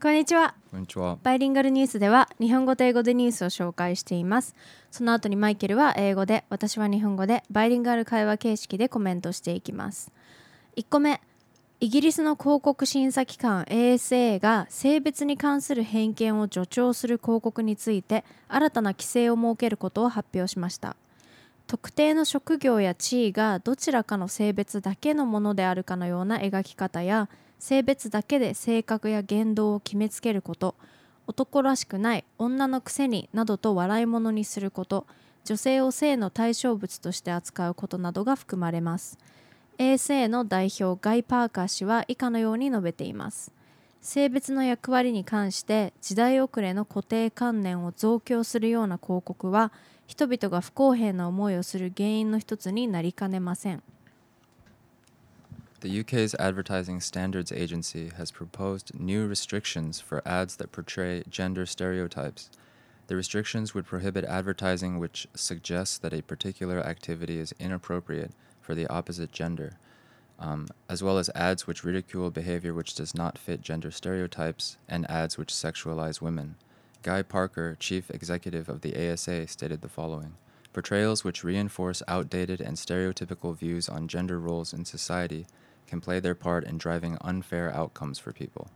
こんにちは。 こんにちは。 バイリンガルニュースでは日本語と英語でニュースを紹介しています。その後にマイケルは英語で、私は日本語でバイリンガル会話形式でコメントしていきます。1個目、イギリスの広告審査機関 ASA が性別に関する偏見を助長する広告について新たな規制を設けることを発表しました。特定の職業や地位がどちらかの性別だけのものであるかのような描き方や、性別だけで性格や言動を決めつけること、男らしくない、女のくせになどと笑い物にすること、女性を性の対象物として扱うことなどが含まれます。ASA の代表ガイ・パーカー氏は以下のように述べています。性別の役割に関して時代遅れの固定観念を増強するような広告は、人々が不公平な思いをする原因の一つになりかねません。 The UK's Advertising Standards Agency has proposed new restrictions for ads that portray gender stereotypes. The restrictions would prohibit advertising which suggests that a particular activity is inappropriate for the opposite gender, as well as ads which ridicule behavior which does not fit gender stereotypes and ads which sexualize women. Guy Parker, chief executive of the ASA, stated the following: Portrayals which reinforce outdated and stereotypical views on gender roles in society can play their part in driving unfair outcomes for people.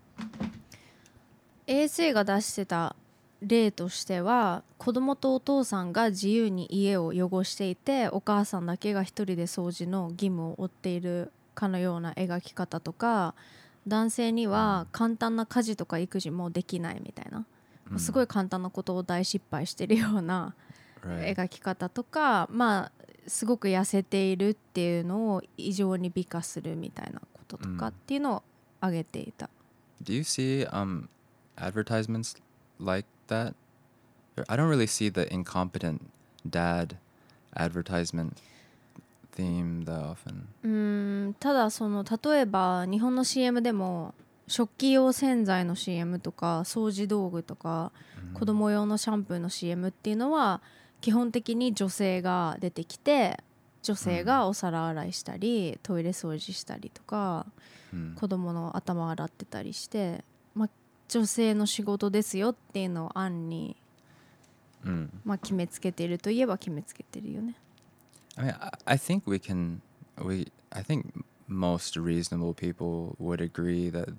ASA が出してた例としては、子供とお父さんが自由に家を汚していて、お母さんだけが一人で掃除の義務を負っているかのような描き方とか、男性には簡単な家事とか育児もできないみたいな、すごい簡単なことを大失敗してるような描き方とか、まあすごく痩せているっていうのを異常に美化するみたいなこととかっていうのを挙げていた。 Do you see advertisements like that? I don't really see the incompetent dad advertisement theme that often. ただその例えば日本の CM でも食器用洗剤の CM とか掃除道具とか、子供用のシャンプーの CM っていうのは基本的に女性が出てきて、女性がお皿洗いしたり、トイレ掃除したりとか、子供の頭洗ってたりして、女性の仕事ですよっていうのを暗に、決めつけているといえば決めつけてるよね。 I mean, I think I think most reasonable people would agree that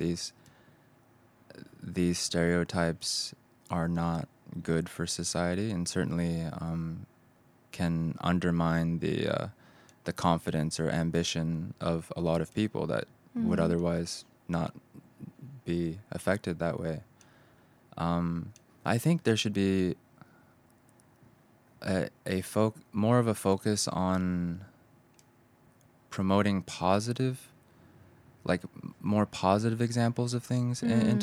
these stereotypes are not good for society, and certainly can undermine the confidence or ambition of a lot of people that would otherwise not be affected that way. I think there should be more of a focus on promoting positive, like more positive examples of things,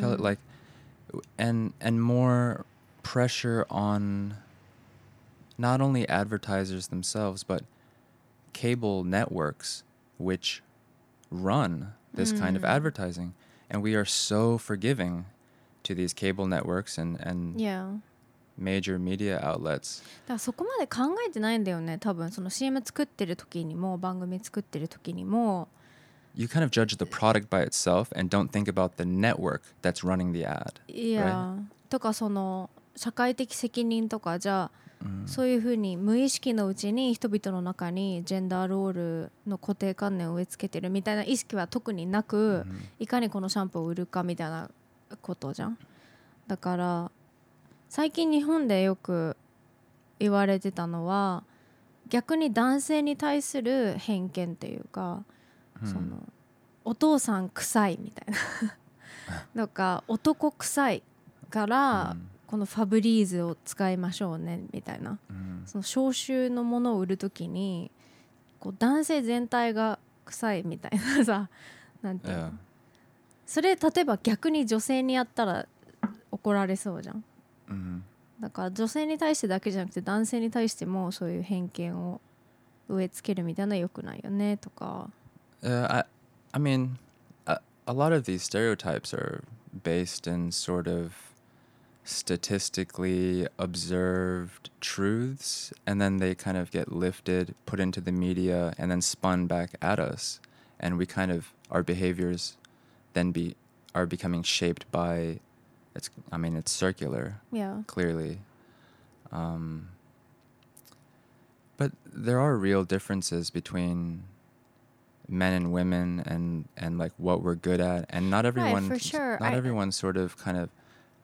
and more pressure on not only advertisers themselves but cable networks which run this kind of advertising, and we are so forgiving to these cable networks and major media outlets. だからそこまで考えてないんだよね、多分。その CM 作ってる時にも番組作ってる時にも You kind of judge the product by itself and don't think about the network that's running the ad. とかその社会的責任とか、じゃあ、そういうふうに無意識のうちに人々の中にジェンダーロールの固定観念を植え付けてるみたいな意識は特になく、いかにこのシャンプーを売るかみたいなことじゃん。だから最近日本でよく言われてたのは、逆に男性に対する偏見っていうか、そのお父さん臭いみたいなとか、男臭いからこのファブリーズを使いましょうねみたいな、その消臭のものを売るときにこう男性全体が臭いみたいなさ、なんていうの、それ例えば逆に女性にやったら怒られそうじゃん。だから女性に対してだけじゃなくて男性に対してもそういう偏見を植え付けるみたいなのは良くないよねとか。 I mean, a lot of these stereotypes are based in sort of statistically observed truths, and then they kind of get lifted, put into the media, and then spun back at us, and we kind of, our behaviors then are becoming shaped by it's circular, Yeah. clearly. But there are real differences between men and women and like what we're good at, and not everyone for sure. not everyone sort of kind of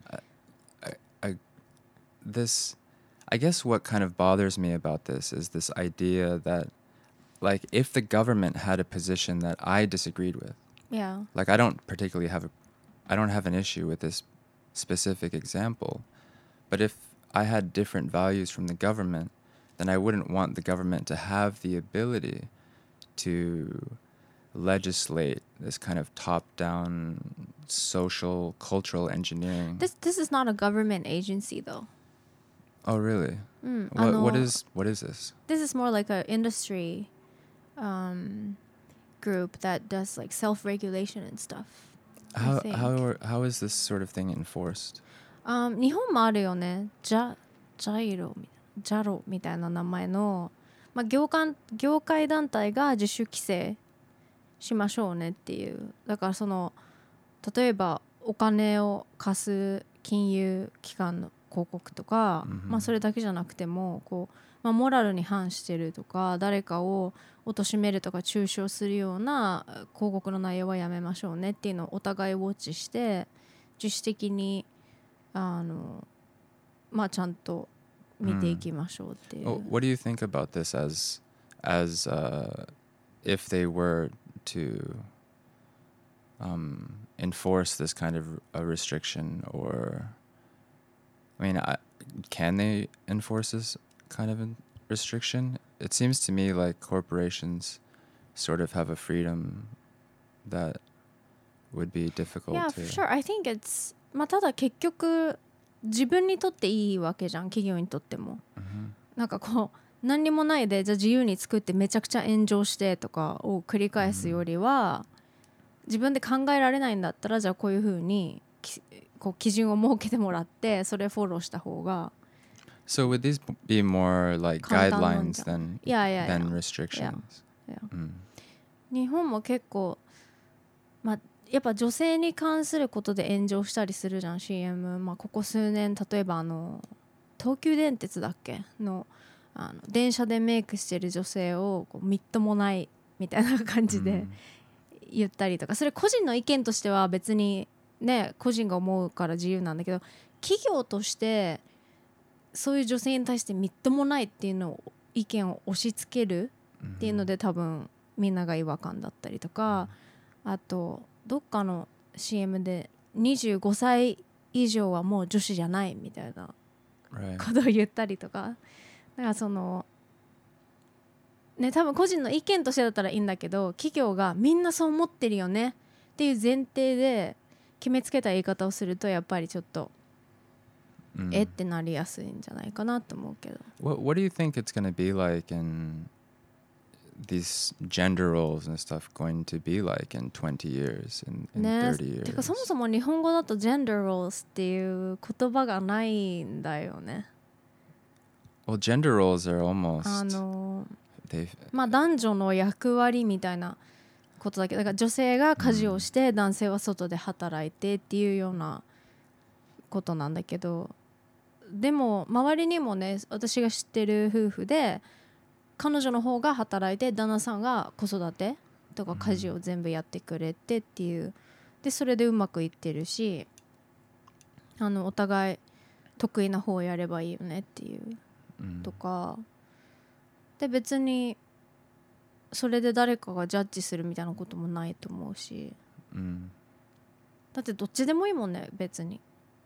this I guess what kind of bothers me about this is this idea that like if the government had a position that I disagreed with, Yeah. like I don't have an issue with this specific example, but if I had different values from the government, then I wouldn't want the government to have the ability to legislate this kind of top-down social cultural engineering. This is not a government agency though. Oh, really? What is this? This is more like an industry group that does like self-regulation and stuff. How is this sort of thing enforced? 日本もあるよね。ジャロみたいな名前の、業界団体が自主規制しましょうねっていう。だからその例えばお金を貸す金融機関の広告とか、それだけじゃなくてもこう、モラルに反してるとか誰かを貶めるとか中傷するような広告の内容はやめましょうねっていうのをお互いウォッチして自主的にちゃんと見ていきましょうっていう。 What do you think about this as if they were to enforce this kind of a restriction, or can they enforce this kind of a restriction? It seems to me like corporations sort of have a freedom that would be difficult Yeah, to... for sure. I think it's ただ結局自分にとっていいわけじゃん、企業にとっても。なんかこう何にもないでじゃあ自由に作ってめちゃくちゃ炎上してとかを繰り返すよりは、自分で考えられないんだったらじゃあこういうふうにこう基準を設けてもらってそれフォローした方が。 So would these be more like guidelines than restrictions? Yeah. 日本も結構やっぱ女性に関することで炎上したりするじゃん CM。ここ数年例えば東急電鉄だっけの電車でメイクしてる女性をこうみっともないみたいな感じで言ったりとか、それ個人の意見としては別にね個人が思うから自由なんだけど、企業としてそういう女性に対してみっともないっていうのを意見を押し付けるっていうので多分みんなが違和感だったりとか、あとどっかの CM で25歳以上はもう女子じゃないみたいなことを言ったりとか、だからそのね多分個人の意見としてだったらいいんだけど、企業がみんなそう思ってるよねっていう前提で決めつけた言い方をするとやっぱりちょっとってなりやすいんじゃないかなと思うけど。 What do you think it's going to be like in these gender roles and stuff going to be like in 20 years, in 30 years? てかそもそも日本語だと gender roles っていう言葉がないんだよね。 Well, gender roles are almost 男女の役割みたいなことだけど、だから女性が家事をして男性は外で働いてっていうようなことなんだけど、でも周りにもね私が知ってる夫婦で彼女の方が働いて旦那さんが子育てとか家事を全部やってくれてっていうで、それでうまくいってるし、お互い得意な方をやればいいよねっていうとかで、別にそれで誰かがジャッジするみたいなこともないと思うし、だってどっちでもいいもんね別に。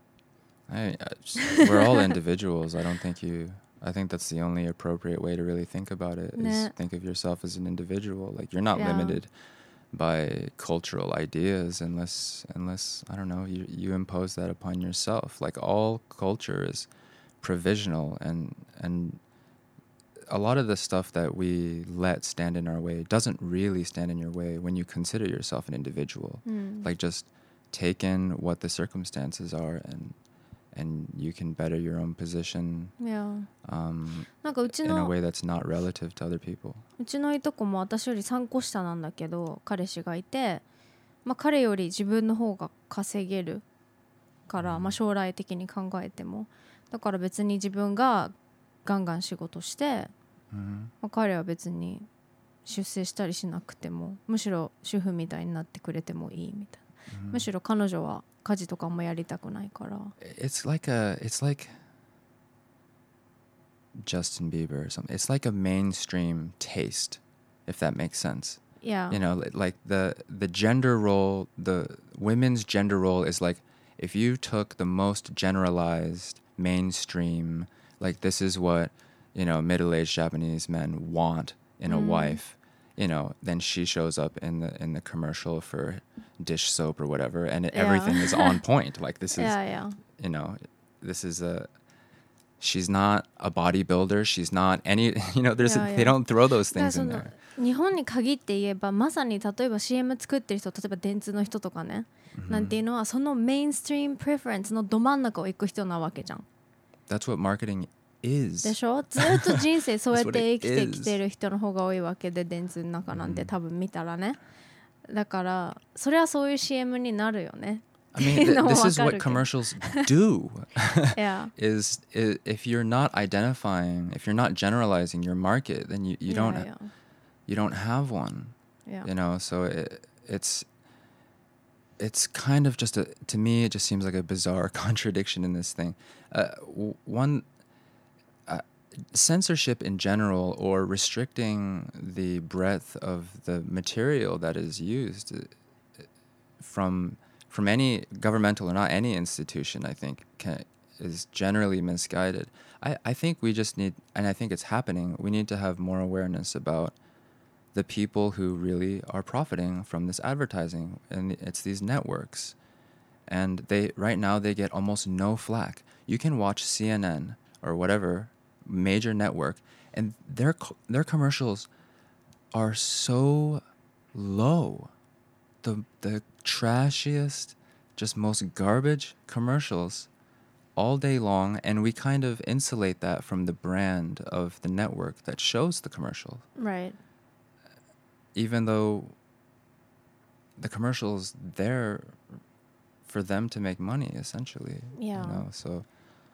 We're all individuals. I think that's the only appropriate way to really think about it, is think of yourself as an individual. Like you're not limited by cultural ideas unless I don't know, you impose that upon yourself. Like all culture is provisional, and a lot of the stuff that we let stand in our way doesn't really stand in your way when you consider yourself an individual. Like just take in what the circumstances are, and you can better your own position in a way that's not relative to other people. うちのいとこも私より3個下なんだけど彼氏がいて、 まあ、彼より自分の方が稼げるから、まあ、将来的に考えてもだから別に自分がガンガン仕事して、まあ、彼は別に出世したりしなくてもむしろ主婦みたいになってくれてもいいみたいな、むしろ彼女は家事とかもやりたくないから。 It's like Justin Bieber or something. It's like a mainstream taste, if that makes sense. Yeah. You know, like the gender role, the women's gender role is like if you took the most generalized mainstream, like this is what, you know, middle-aged Japanese men want in a wife, you know, then she shows up in the commercial for dish soap or whatever, and everything is on point. Like this is, you know, this is she's not a bodybuilder. She's not any, you know, they don't throw those things in there. 日本に限って言えばまさに例えば CM 作ってる人、例えば電通の人とかね、なんていうのはそのメインストリームプレフェレンスのど真ん中を行く人なわけじゃん。 That's what marketing is. でしょ。ずっと人生そうやって生きてきてる人の方が多いわけで、電通の中なんて多分見たらね。だからそれはそういう CM になるよね。 I mean, this is what commercials do. Yeah. is if you're not identifying, if you're not generalizing your market, then you don't you don't have one. Yeah. You know, so it's kind of just to me it just seems like a bizarre contradiction in this thing. Censorship in general or restricting the breadth of the material that is used from any governmental or not any institution, I think is generally misguided. I think we just need, and I think it's happening, we need to have more awareness about the people who really are profiting from this advertising, and it's these networks. And right now they get almost no flack. You can watch CNN or whatever major network, and their commercials are so low. The trashiest, just most garbage commercials all day long, and we kind of insulate that from the brand of the network that shows the commercial. Right. Even though the commercial's there for them to make money, essentially. Yeah. You know, so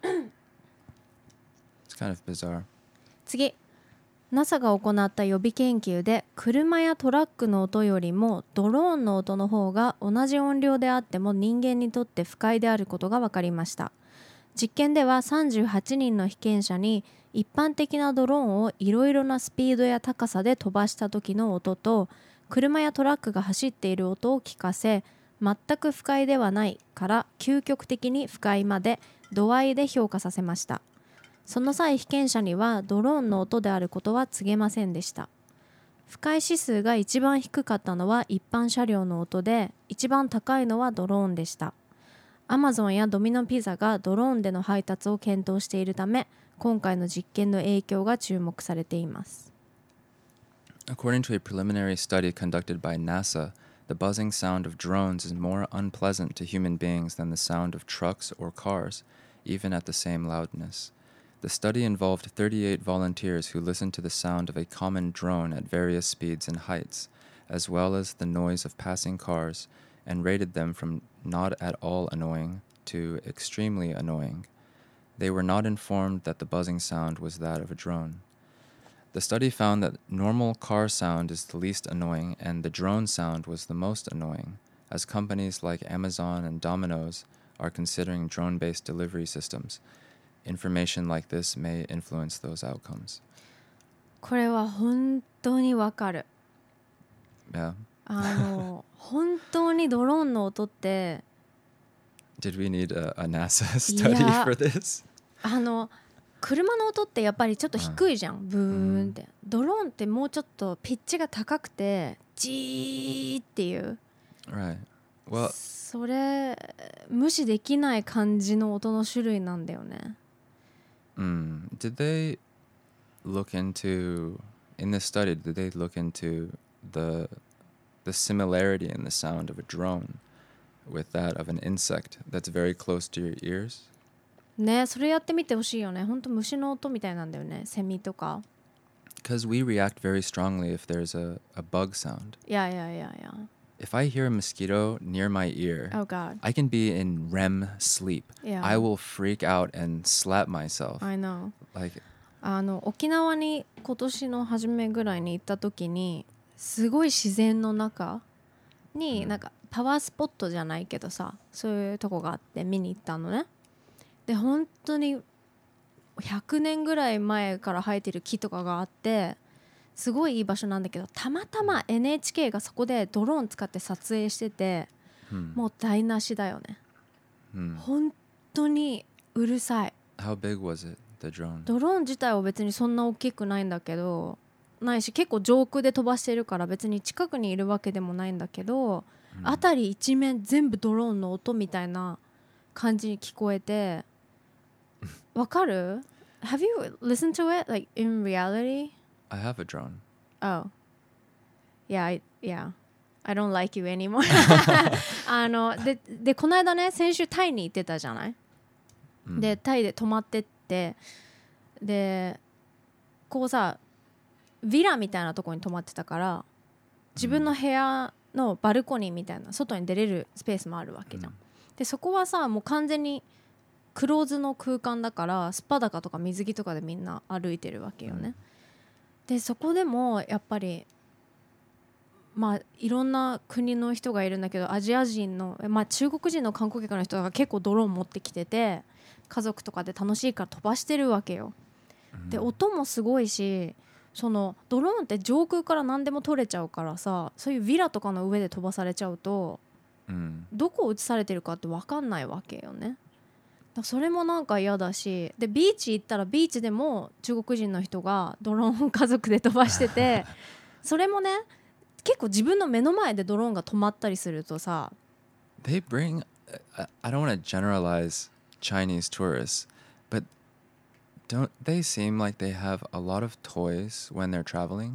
it's kind of bizarre. 次。NASA が行った予備研究で車やトラックの音よりもドローンの音の方が同じ音量であっても人間にとって不快であることが分かりました。実験では38人の被験者に一般的なドローンをいろいろなスピードや高さで飛ばした時の音と車やトラックが走っている音を聞かせ、全く不快ではないから究極的に不快まで度合いで評価させました。その際被験者にはドローンの音であることは告げませんでした。不快指数が一番低かったのは一般車両の音で、一番高いのはドローンでした。アマゾンやドミノピザがドローンでの配達を検討しているため、今回の実験の影響が注目されています。 According to a preliminary study conducted by NASA, the buzzing sound of drones is more unpleasant to human beings than the sound of trucks or cars, even at the same loudness. The study involved 38 volunteers who listened to the sound of a common drone at various speeds and heights, as well as the noise of passing cars, and rated them from not at all annoying to extremely annoying. They were not informed that the buzzing sound was that of a drone. The study found that normal car sound is the least annoying and the drone sound was the most annoying, as companies like Amazon and Domino's are considering drone-based delivery systems. Information like this may influence those outcomes. これは本当にわかる。 Yeah. 本当にドローンの音って Did we need a NASA study for this? 車の音ってやっぱりちょっと低いじゃん、ブーンって。ドローンってもうちょっとピッチが高くてジーっていう、 Right. Well, それ無視できない感じの音の種類なんだよね。 Did they look into, in this study, did they look into the similarity in the sound of a drone with that of an insect that's very close to your ears? ね、それやってみてほしいよね。ほんと虫の音みたいなんだよね、セミとか。 Because we react very strongly if there's a bug sound. Yeah. if I hear a mosquito near my ear, Oh God. I can be in REM sleep. Yeah. I will freak out and slap myself. I know. Like, 沖縄に今年の初めぐらいに行った時にすごい自然の中になんかパワースポットじゃないけどさ、そういうとこがあって見に行ったのね。で本当に100年ぐらい前から生えてる木とかがあってすごいいい場所なんだけど、たまたま NHK がそこでドローン使って撮影してて、もう台無しだよね。本当にうるさい。 How big was it, the drone? ドローン自体は別にそんな大きくないんだけど、ないし結構上空で飛ばしてるから別に近くにいるわけでもないんだけど、辺り一面全部ドローンの音みたいな感じに聞こえて、わかる？ Have you listened to it like in reality? I have a drone. Oh. Yeah, I don't like you anymore. でこの間ね、先週タイに行ってたじゃない？でタイで泊まってって、でこうさヴィラみたいなとこに泊まってたから、自分の部屋のバルコニーみたいな外に出れるスペースもあるわけじゃん。でそこはさもう完全にクローズの空間だから、スパダカとか水着とかでみんな歩いてるわけよね。でそこでもやっぱりまあいろんな国の人がいるんだけど、アジア人の、中国人の観光客の人が結構ドローン持ってきてて、家族とかで楽しいから飛ばしてるわけよ。で音もすごいし、そのドローンって上空から何でも撮れちゃうからさ、そういうヴィラとかの上で飛ばされちゃうと、どこを映されてるかって分かんないわけよね。それもなんか嫌だし、でビーチ行ったらビーチでも中国人の人がドローン家族で飛ばしててそれもね結構自分の目の前でドローンが止まったりするとさ、 They bring, I don't want to generalize Chinese tourists, but don't they seem like they have a lot of toys when they're traveling?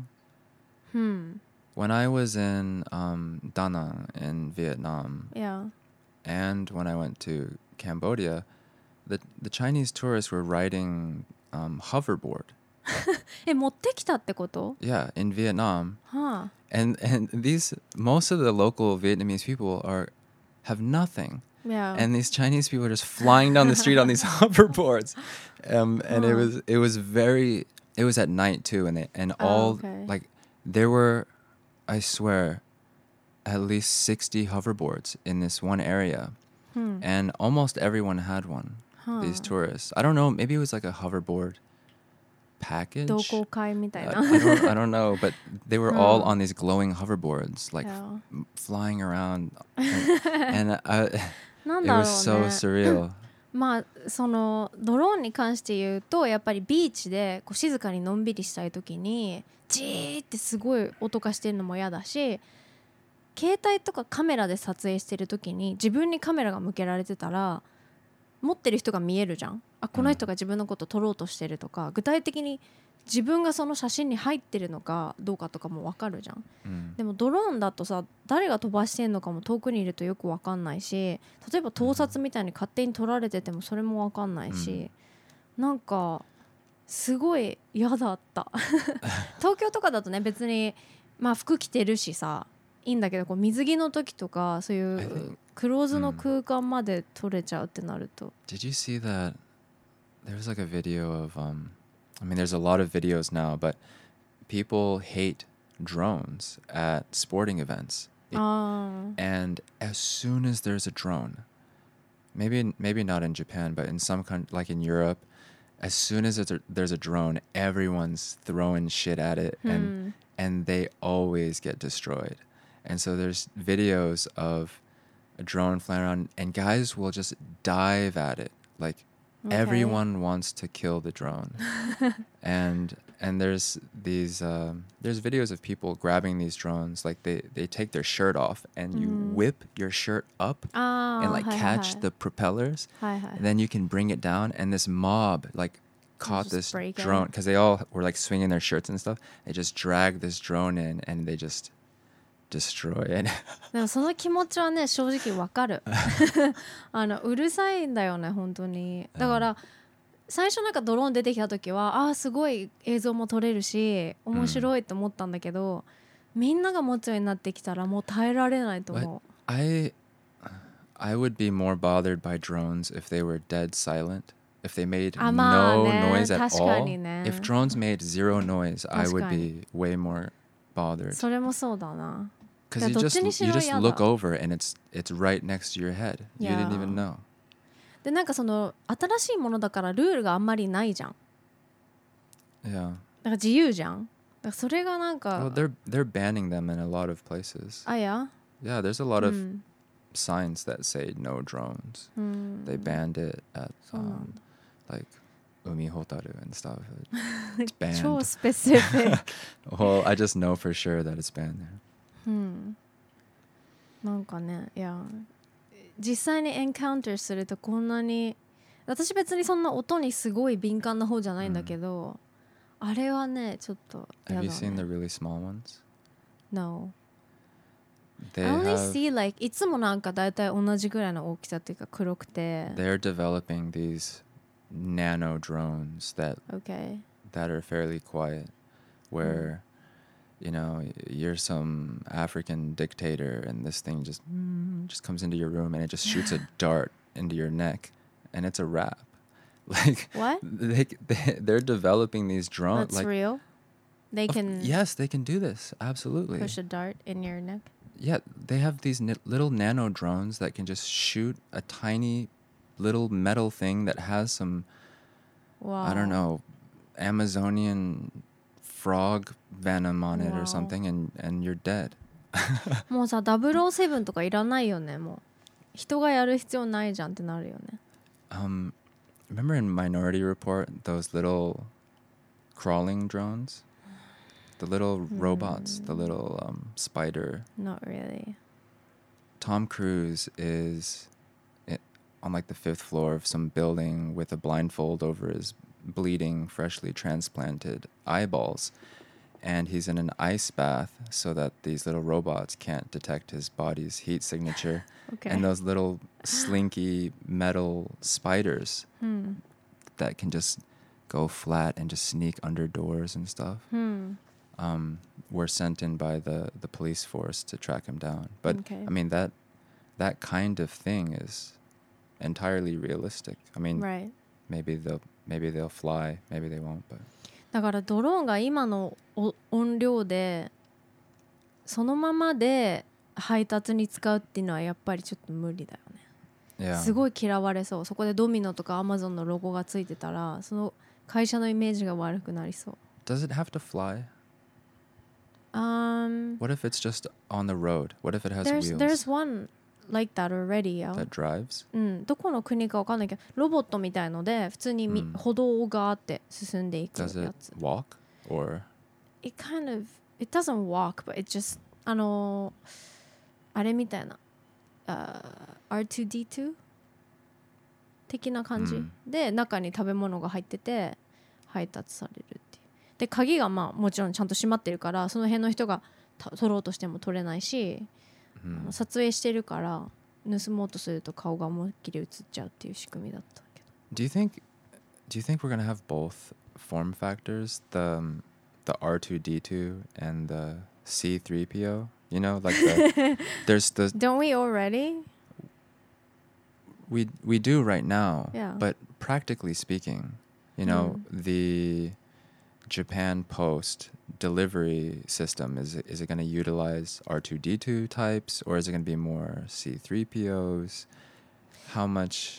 When I was in Da Nang in Vietnam, yeah. and when I went to Cambodia, the Chinese tourists were riding hoverboard. 持ってきたってこと？ Yeah, in Vietnam. はあ、 And these most of the local Vietnamese people have nothing. yeah. And these Chinese people are just flying down the street on these hoverboards. And it was at night too, and all okay. like there were, I swear, at least 60 hoverboards in this one area. And almost everyone had one. These tourists. I don't know, maybe it was like a hoverboard package. 同好会みたいな。 I don't know, but they were all on these glowing hoverboards, like Yeah. flying around, and it なんだろうね。 was so surreal. まあそのドローンに関して言うと、やっぱりビーチでこう静かにのんびりしたい時にジーってすごい音がしてるのも嫌だし、携帯とかカメラで撮影してる時に自分にカメラが向けられてたら持ってる人が見えるじゃん。あ、この人が自分のこと撮ろうとしてるとか、具体的に自分がその写真に入ってるのかどうかとかも分かるじゃん。でもドローンだとさ、誰が飛ばしてんのかも遠くにいるとよく分かんないし、例えば盗撮みたいに勝手に撮られててもそれも分かんないし、なんかすごい嫌だった東京とかだとね別にまあ服着てるしさいいんだけど、こう水着の時とかそういうクローズの空間まで撮れちゃうってなると。 Did you see that? There was like a video of, I mean, there's a lot of videos now, but people hate drones at sporting events. And as soon as there's a drone, maybe not in Japan, but in some like in Europe, as soon as there's a drone, everyone's throwing shit at it, and they always get destroyed. And so there's videos of a drone flying around, and guys will just dive at it. Like everyone wants to kill the drone. and there's these there's videos of people grabbing these drones, like they take their shirt off and you whip your shirt up and like catch the propellers, and then you can bring it down, and this mob like caught this drone because they all were like swinging their shirts and stuff. They just dragged this drone in and they just destroy it. でもその気持ちはね正直わかるうるさいんだよね本当に。だから最初なんかドローン出てきた時はすごい映像も撮れるし面白いと思ったんだけど、 みんなが持つようになってきたらもう耐えられないと思う。 I would be more bothered by drones if they were dead silent. If they made まあ no ね noise at 確か all. にね If drones made zero noise, I 確 would かに be way more bothered. それもそうだな。 Because いや you どっ just ちにし you ろ just 嫌 look だ。 over and it's right next to your head. You didn't Yeah. even know. でなんかその新しいものだからルールがあんまりないじゃん。 Yeah. だから自由じゃん。だからそれがなんか Well, they're banning them in a lot of places. あや Yeah, there's a lot う of ん signs that say no drones. うん They banned it at そうなんだ like Umi Hotaru and stuff. It's 超 banned. スペシフィック。 Well, I just know for sure that it's banned there. うんなんかねいや実際にエンカウンターするとこんなに私別にそんな音にすごい敏感な方じゃないんだけど、あれはねちょっとや Have だ you seen the ね。 really small ones? No. They I only have see like いつもなんかだいたい同じぐらいの大きさっていうか黒くて。 they're developing these nano drones Okay. that are fairly quiet, where you know you're some African dictator and this thing just comes into your room and it just shoots a dart into your neck and it's a wrap. Like What? they're developing these drones. That's Like real? They can yes, they can do this. Absolutely. push a dart in your neck? Yeah, they have these little nano drones that can just shoot a tiny little metal thing that has some Wow. I don't know, Amazonian frog venom on it Wow. or something, and you're dead. もうさ007とかいらないよね。もう人がやる必要ないじゃんってなるよね。 Remember in Minority Report, those little crawling drones? The little robots, the little spider. Not really. Tom Cruise is on like the 5th floor of some building with a blindfold over his bleeding, freshly transplanted eyeballs. And he's in an ice bath so that these little robots can't detect his body's heat signature. Okay. And those little slinky metal spiders that can just go flat and just sneak under doors and stuff were sent in by the police force to track him down. But Okay. I mean that kind of thing is entirely realistic. I mean, Right. maybe they'll fly, maybe they won't, but だからドローンが今の音量でそのままで配達に使うっていうのはやっぱりちょっと無理だよね。 yeah. すごい嫌われそう。そこでドミノとかアマゾンのロゴがついてたらその会社のイメージが悪くなりそう。 Does it have to fly? What What if it's just on the road? What if it has there's wheels one like that already. that drives? どこの国かわかんないけどロボットみたいので普通に歩道をガーって進んでいくや Does it つ。 walk or It doesn't walk, but it just あれみたいな、R2D2 的な感じ、で中に食べ物が入ってて配達されるっていう。で鍵がまあもちろんちゃんと閉まってるからその辺の人が取ろうとしても取れないし、撮影してるから盗もうとすると顔が思いっきり映っちゃうっていう仕組みだったけど。 do you think we're going to have both form factors, the R2D2 and the C3PO? You know, like there's the Don't we already? we do right now. Yeah. But practically speaking, you know, the Japan Post delivery system, is it going to utilize R2D2 types or is it going to be more C3POs? How much?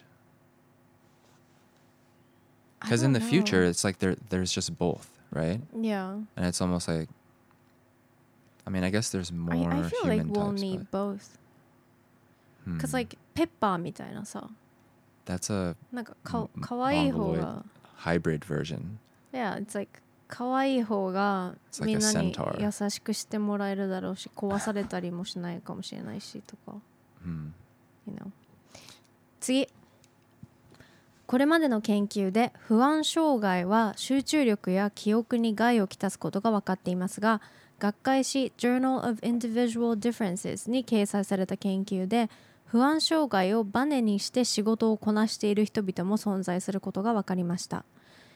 Because in the future, it's like there's just both, right? Yeah. And it's almost like, I mean, I guess there's more I feel like human we'll types, need both. but, Cause like ペッパーみたいなさ、 that's a なんかかわいい方 mongoloid が、 hybrid version. Yeah, it's like かわいい方が It's like み a んなに centaur. 優しくしてもらえるだろうし、壊されたりもしないかもしれないしとか。You know. 次。これまでの研究で不安障害は集中力や記憶に害をきたすことが分かっていますが、学会誌 Journal of Individual Differences に掲載された研究で不安障害をバネにして仕事をこなしている人々も存在することが分かりました。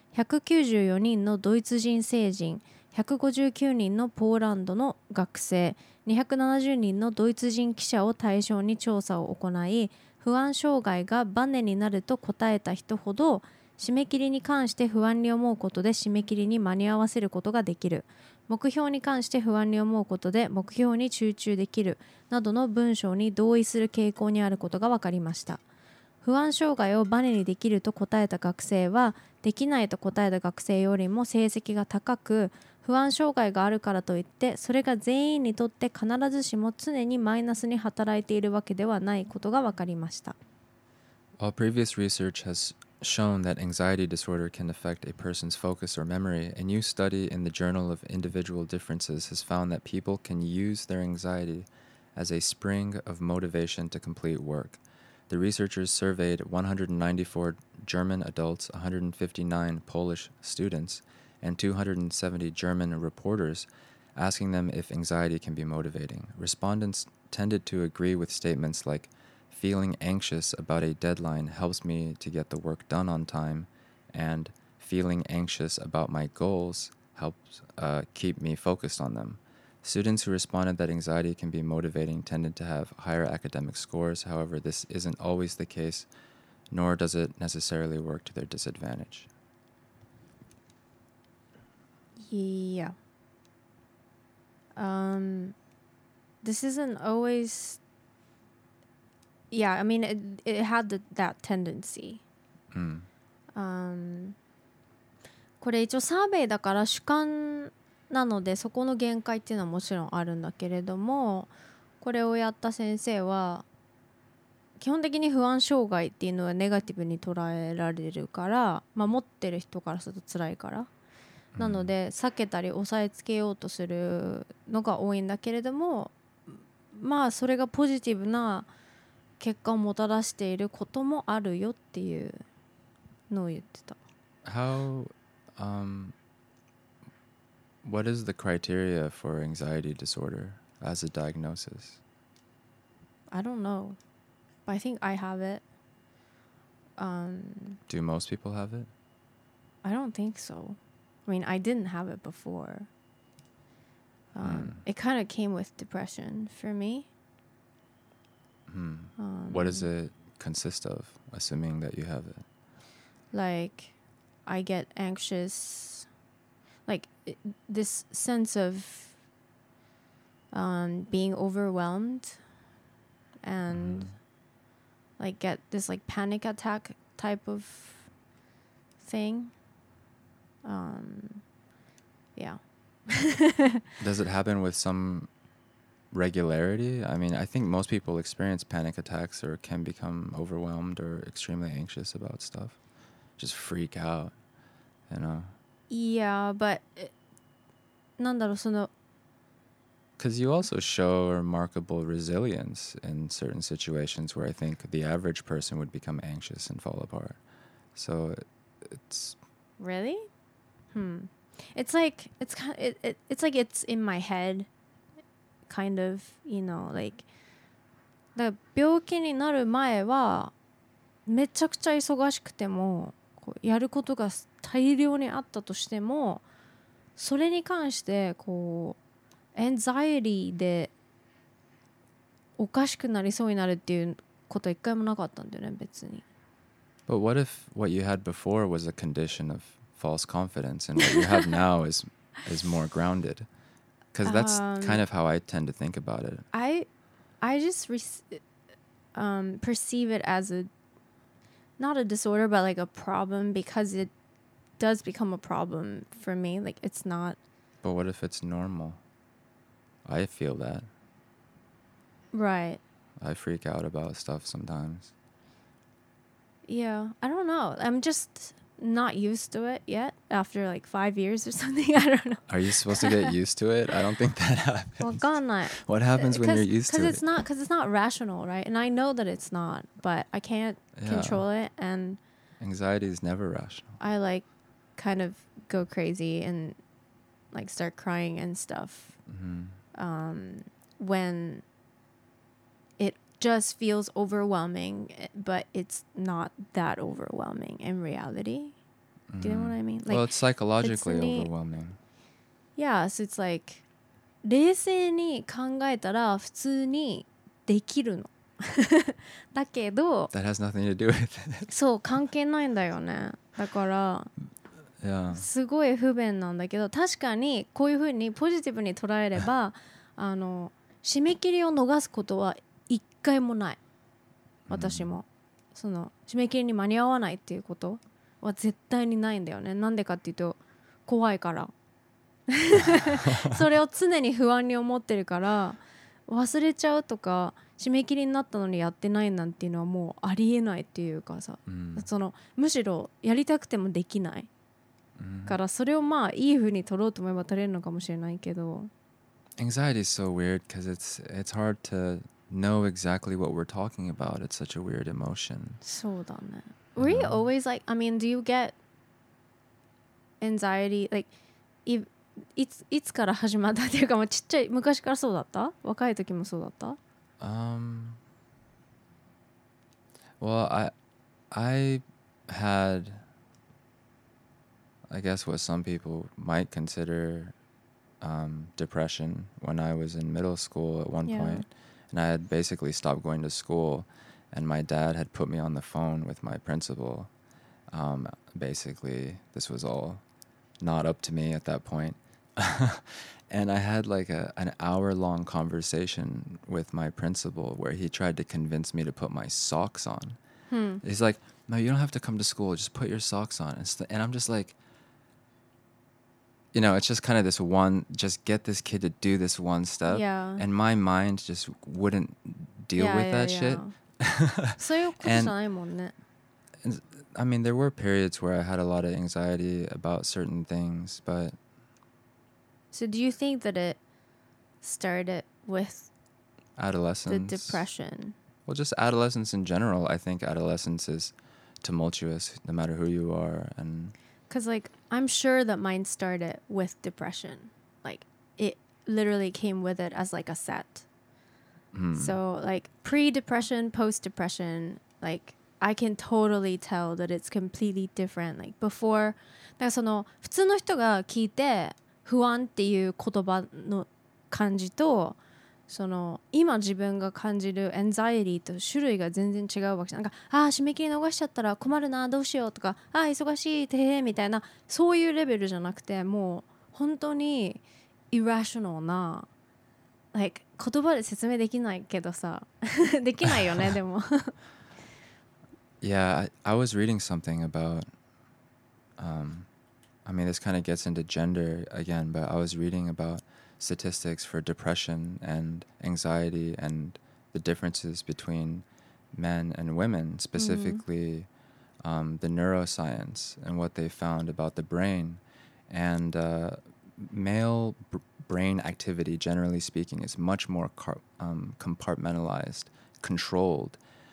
194人のドイツ人成人、159人のポーランドの学生、270人のドイツ人記者を対象に調査を行い、不安障害がバネになると答えた人ほど、締め切りに関して不安に思うことで締め切りに間に合わせることができる。目標に関して不安に思うことで目標に集中できる。などの文章に同意する傾向にあることが分かりました。不安障害をバネにできると答えた学生は、できないと答えた学生よりも成績が高く、不安障害があるからといってそれが全員にとって必ずしも常にマイナスに働いているわけではないことが分かりました。 While previous research has shown that anxiety disorder can affect a person's focus or memory, a new study in the Journal of Individual Differences has found that people can use their anxiety as a spring of motivation to complete work. The researchers surveyed 194 German adults, 159 Polish students, and 270 German reporters, asking them if anxiety can be motivating. Respondents tended to agree with statements like, "Feeling anxious about a deadline helps me to get the work done on time," and "Feeling anxious about my goals helps keep me focused on them." Students who responded that anxiety can be motivating tended to have higher academic scores. However, this isn't always the case, nor does it necessarily work to their disadvantage. Yeah. This isn't always. Yeah, I mean, it had that tendency. これ一応サーベイだから主観なのでそこの限界っていうのはもちろんあるんだけれども、これをやった先生は基本的に不安障害っていうのはネガティブに捉えられるから、持ってる人からすると辛いから、なので避けたり抑えつけようとするのが多いんだけれども、それがポジティブな結果をもたらしていることもあるよっていうのを言ってた。 What is the criteria for anxiety disorder as a diagnosis? I don't know, but I think I have it. Do most people have it? I don't think so. I mean, I didn't have it before. It kind of came with depression for me. What does it consist of, assuming that you have it? Like, I get anxious, like this sense of being overwhelmed and like get this like panic attack type of thing. Yeah. Does it happen with some regularity? I mean, I think most people experience panic attacks or can become overwhelmed or extremely anxious about stuff. Just freak out, you know? Yeah, but なんだろう、その Because you also show remarkable resilience in certain situations where I think the average person would become anxious and fall apart. So it's... Really? It's like it's kind of, it's like it's in my head, kind of, you know, like だから病気になる前はめちゃくちゃ忙しくてもこうやることが大量にあったとしても、それに関してこうanxietyでおかしくなりそうになるっていうことは一回もなかったんだよね、別に。 But what if what you had before was a condition of false confidence and what you have now is more grounded? Because that's kind of how I tend to think about it. I just perceive it as not a disorder, but like a problem, because it does become a problem for me. Like it's not. But what if it's normal? I feel that. Right. I freak out about stuff sometimes. Yeah, I don't know. I'm just not used to it yet after like 5 years or something. I don't know. Are you supposed to get used to it? I don't think that happens. わかんない。 What happens when you're used to it? Because it's not rational, right? And I know that it's not, but I can't control it, and anxiety is never rational. I like kind of go crazy and like start crying and stuff when it just feels overwhelming, but it's not that overwhelming in reality. Do you know what I mean? Well, it's psychologically 別に overwhelming. Yeah, so it's like 冷静に考えたら普通にできるのだけど That has nothing to do with it. そう関係ないんだよね。だから Yeah. すごい不便なんだけど、確かにこういうふうにポジティブに捉えれば締め切りを逃すことは一回もない。私もその締め切りに間に合わないっていうことは絶対にないんだよね。なんでかっていうと怖いからそれを常に不安に思ってるから忘れちゃうとか締め切りになったのにやってないなんていうのはもうありえないっていうかさ、そのむしろやりたくてもできないからそれをまあいい風に取ろうと思えば取れるのかもしれないけど Anxiety is so weird because it's hard to know exactly what we're talking about. It's such a weird emotion. そうだね。Were you always like, I mean, do you get anxiety like いつから始まったっていうかもうちっちゃい昔からそうだった？若い時もそうだった？ Well, I had, I guess, what some people might consider depression when I was in middle school at one point. And I had basically stopped going to school, and my dad had put me on the phone with my principal. Basically, this was all not up to me at that point. And I had like an hour-long conversation with my principal where he tried to convince me to put my socks on. He's like, no, you don't have to come to school. Just put your socks on. And I'm just like, you know, it's just kind of this one, just get this kid to do this one step. Yeah. And my mind just wouldn't deal with that shit. そういうことじゃないもんね。 And, I mean, there were periods where I had a lot of anxiety about certain things, but... So do you think that it started with adolescence? The depression? Well, just adolescence in general. I think adolescence is tumultuous no matter who you are. And because like I'm sure that mine started with depression. Like it literally came with it as like a set. So like pre-depression, post-depression, like I can totally tell that it's completely different. Like before, だからその普通の人が聞いて不安っていう言葉の感じとその今自分が感じる anxiety と種類が全然違うわけじゃん。なんか締め切り逃しちゃったら困るなどうしようとか忙しいてへみたいなそういうレベルじゃなくてもう本当に irrational な like 言葉で説明できないけどさできないよねでも Yeah, I was reading something about I mean, this kind of gets into gender again, but I was reading about statistics for depression and anxiety and the differences between men and women, specifically the neuroscience and what they found about the brain. And male brain activity, generally speaking, is much more compartmentalized, controlled.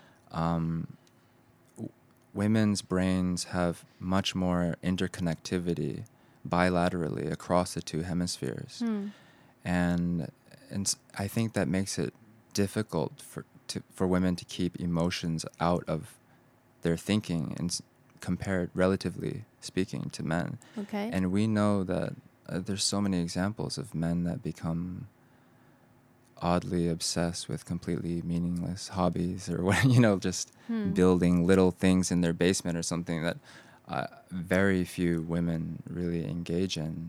Women's brains have much more interconnectivity bilaterally across the two hemispheres. And I think that makes it difficult for women to keep emotions out of their thinking and compared, relatively speaking, to men. Okay. And we know that there's so many examples of men that become oddly obsessed with completely meaningless hobbies or what, you know, just building little things in their basement or something that very few women really engage in.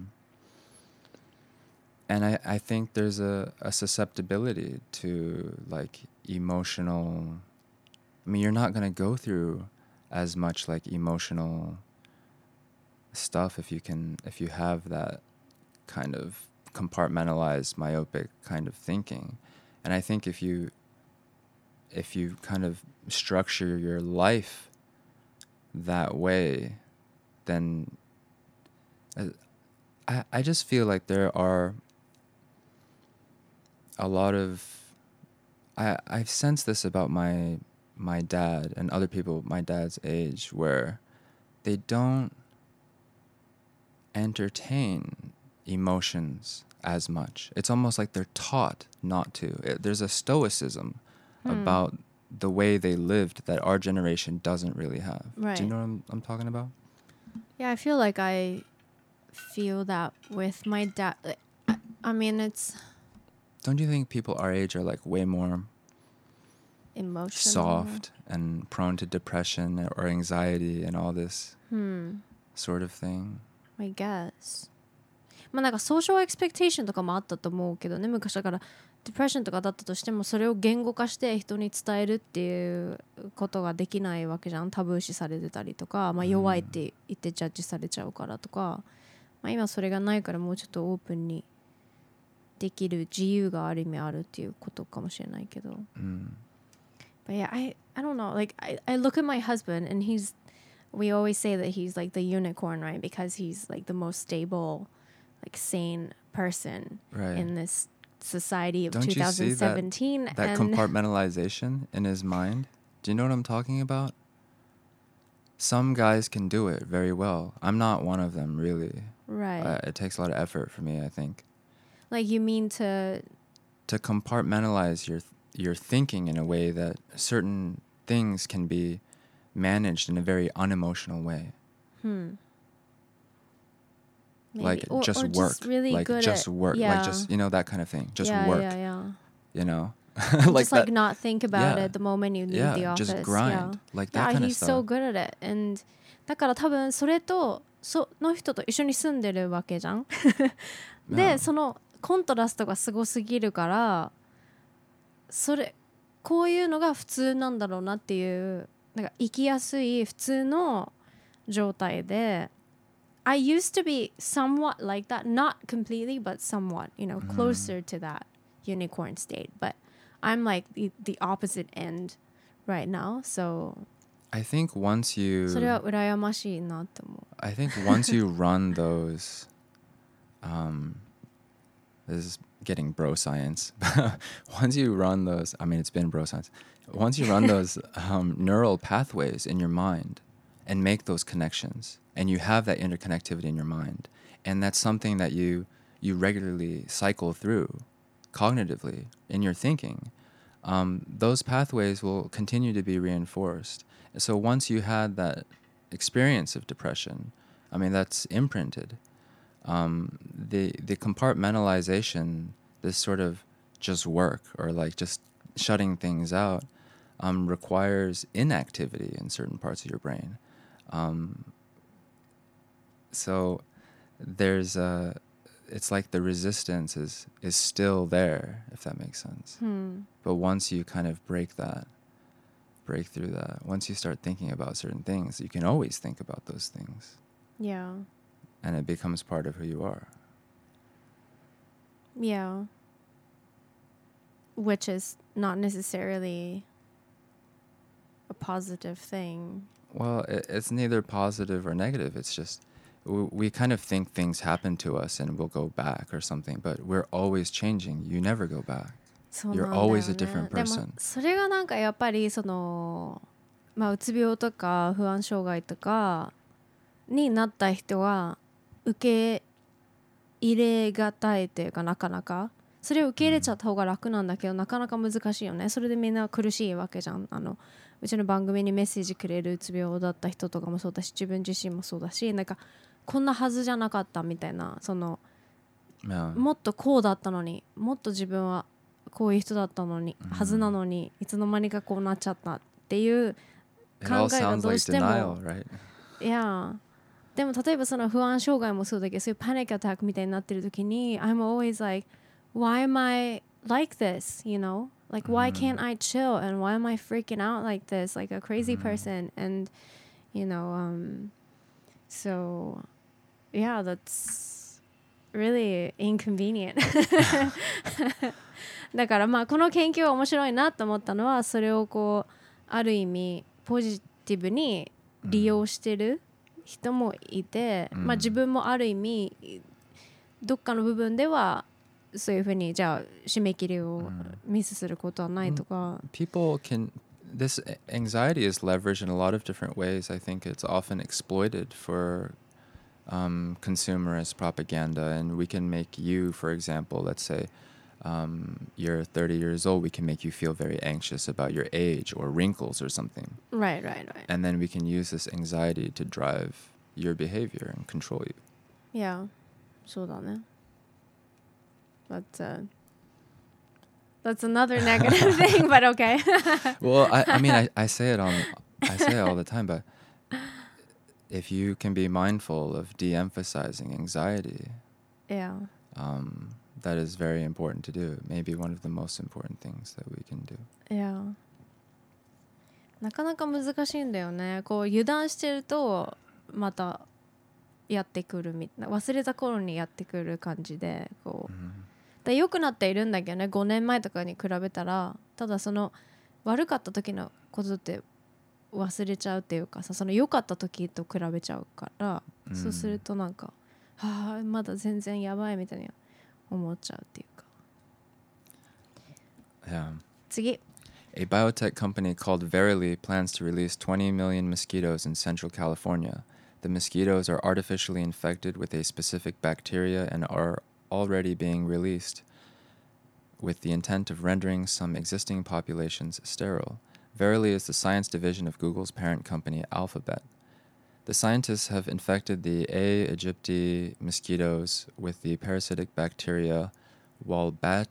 And I think there's a susceptibility to like emotional, I mean, you're not going to go through as much like emotional stuff if you have that kind of compartmentalized, myopic kind of thinking. And I think if you kind of structure your life that way, then I just feel like there are a lot of I've sensed this about my dad and other people my dad's age where they don't entertain emotions as much. It's almost like they're taught not to. There's a stoicism about the way they lived that our generation doesn't really have. Right. Do you know what I'm talking about? Yeah, I feel like I feel that with my dad. I mean, it's Don't you think people our age are like way more emotional. soft and prone to depression or anxiety and all this sort of thing? I guess. まあなんかソーシャルエクスペクテーションとかもあったと思うけどね、昔だからデプレッションとかだったとしてもそれを言語化して人に伝えるっていうことができないわけじゃん。タブー視されてたりとか、まあ、弱いって言ってジャッジされちゃうからとか、まあ、今それがないからもうちょっとオープンにできる自由がある意味あるっていうことかもしれないけど、But yeah, I don't know, like I look at my husband and we always say that he's like the unicorn, right? Because he's like the most stable, like sane person in this society of Don't you see 2017. that and compartmentalization in his mind? Do you know what I'm talking about? Some guys can do it very well. I'm not one of them, really. Right. It takes a lot of effort for me, I think. Like you mean to compartmentalize your thinking in a way that certain things can be managed in a very unemotional way. maybe. Like or work, just really like good just at, work, yeah. like just that kind of thing. Just yeah, work, yeah. you know. Like just like not think about yeah. it the moment you leave Yeah, the office. just grind, like that kind of he's stuff. so good at it. And だから多分それとその人と一緒に住んでるわけじゃん。で、そのコントラストがすごすぎるからこういうのが普通なんだろうなっていうなんか生きやすい普通の状態で I used to be somewhat like that, not completely but somewhat, closer to that unicorn state, but I'm like the opposite end right now, so I think once you それは羨ましいなって思う。 I think once you run those this is getting bro science. Once you run those, I mean, it's been bro science. Once you run those neural pathways in your mind and make those connections, and you have that interconnectivity in your mind, and that's something that you regularly cycle through cognitively in your thinking, those pathways will continue to be reinforced. So once you had that experience of depression, I mean, that's imprinted. The compartmentalization, this sort of just work or like just shutting things out, requires inactivity in certain parts of your brain. So there's it's like the resistance is still there, if that makes sense. But once you kind of break through that, once you start thinking about certain things, you can always think about those things. Yeah. And it becomes part of who you are. Yeah. Which is not necessarily a positive thing. Well, it's neither positive or negative. It's just we kind of think things happen to us and we'll go back or something, but we're always changing. You never go back. You're always a different person. でもそれがなんかやっぱりそのうつ病とか不安障害とかになった人は受け入れがたいというかなかなかそれを受け入れちゃった方が楽なんだけど、なかなか難しいよね。それでみんな苦しいわけじゃん。うちの番組にメッセージくれるうつ病だった人とかもそうだし、自分自身もそうだし、なんかこんなはずじゃなかったみたいな、その、もっとこうだったのに、もっと自分はこういう人だったのに、はずなのにいつの間にかこうなっちゃったっていう考えがどうしても、いやでも例えばその不安障害もそうだけど、そういうパニックアタックみたいになってる時に I'm always like, why am I like this, you know? Like, why can't I chill? And why am I freaking out like this, like a crazy person? And, so, yeah, that's really inconvenient. だからまあこの研究は面白いなと思ったのは、それをこうある意味ポジティブに利用してる人もいて、まあ自分もある意味どっかの部分ではそういうふうにじゃあ締め切りをミスすることはないとか。 People can this anxiety is leveraged in a lot of different ways. I think it's often exploited for consumerist propaganda, and we can make you, for example, let's say you're 30 years old, we can make you feel very anxious about your age or wrinkles or something. Right. And then we can use this anxiety to drive your behavior and control you. Yeah. そうだね。That's another negative thing, but okay. Well, I mean, I say it all the time, but if you can be mindful of de-emphasizing anxiety, Yeah. that is very important to do. Maybe one of the most important things that we can do. Yeah. なかなか難しいんだよね。こう油断してるとまたやってくるみたいな、忘れた頃にやってくる感じで、こう、だ良くなっているんだけどね、5年前とかに比べたら。ただその悪かった時のことって忘れちゃうっていうかさ、その良かった時と比べちゃうから、そうするとなんかまだ全然やばいみたいに思っちゃうっていうか。 Yeah. 次。 A biotech company called Verily plans to release 20 million mosquitoes in Central California. The mosquitoes are artificially infected with a specific bacteria and are already being released with the intent of rendering some existing populations sterile. Verily is the science division of Google's parent company, Alphabet. The scientists have infected the A. aegypti mosquitoes with the parasitic bacteria Wolbachia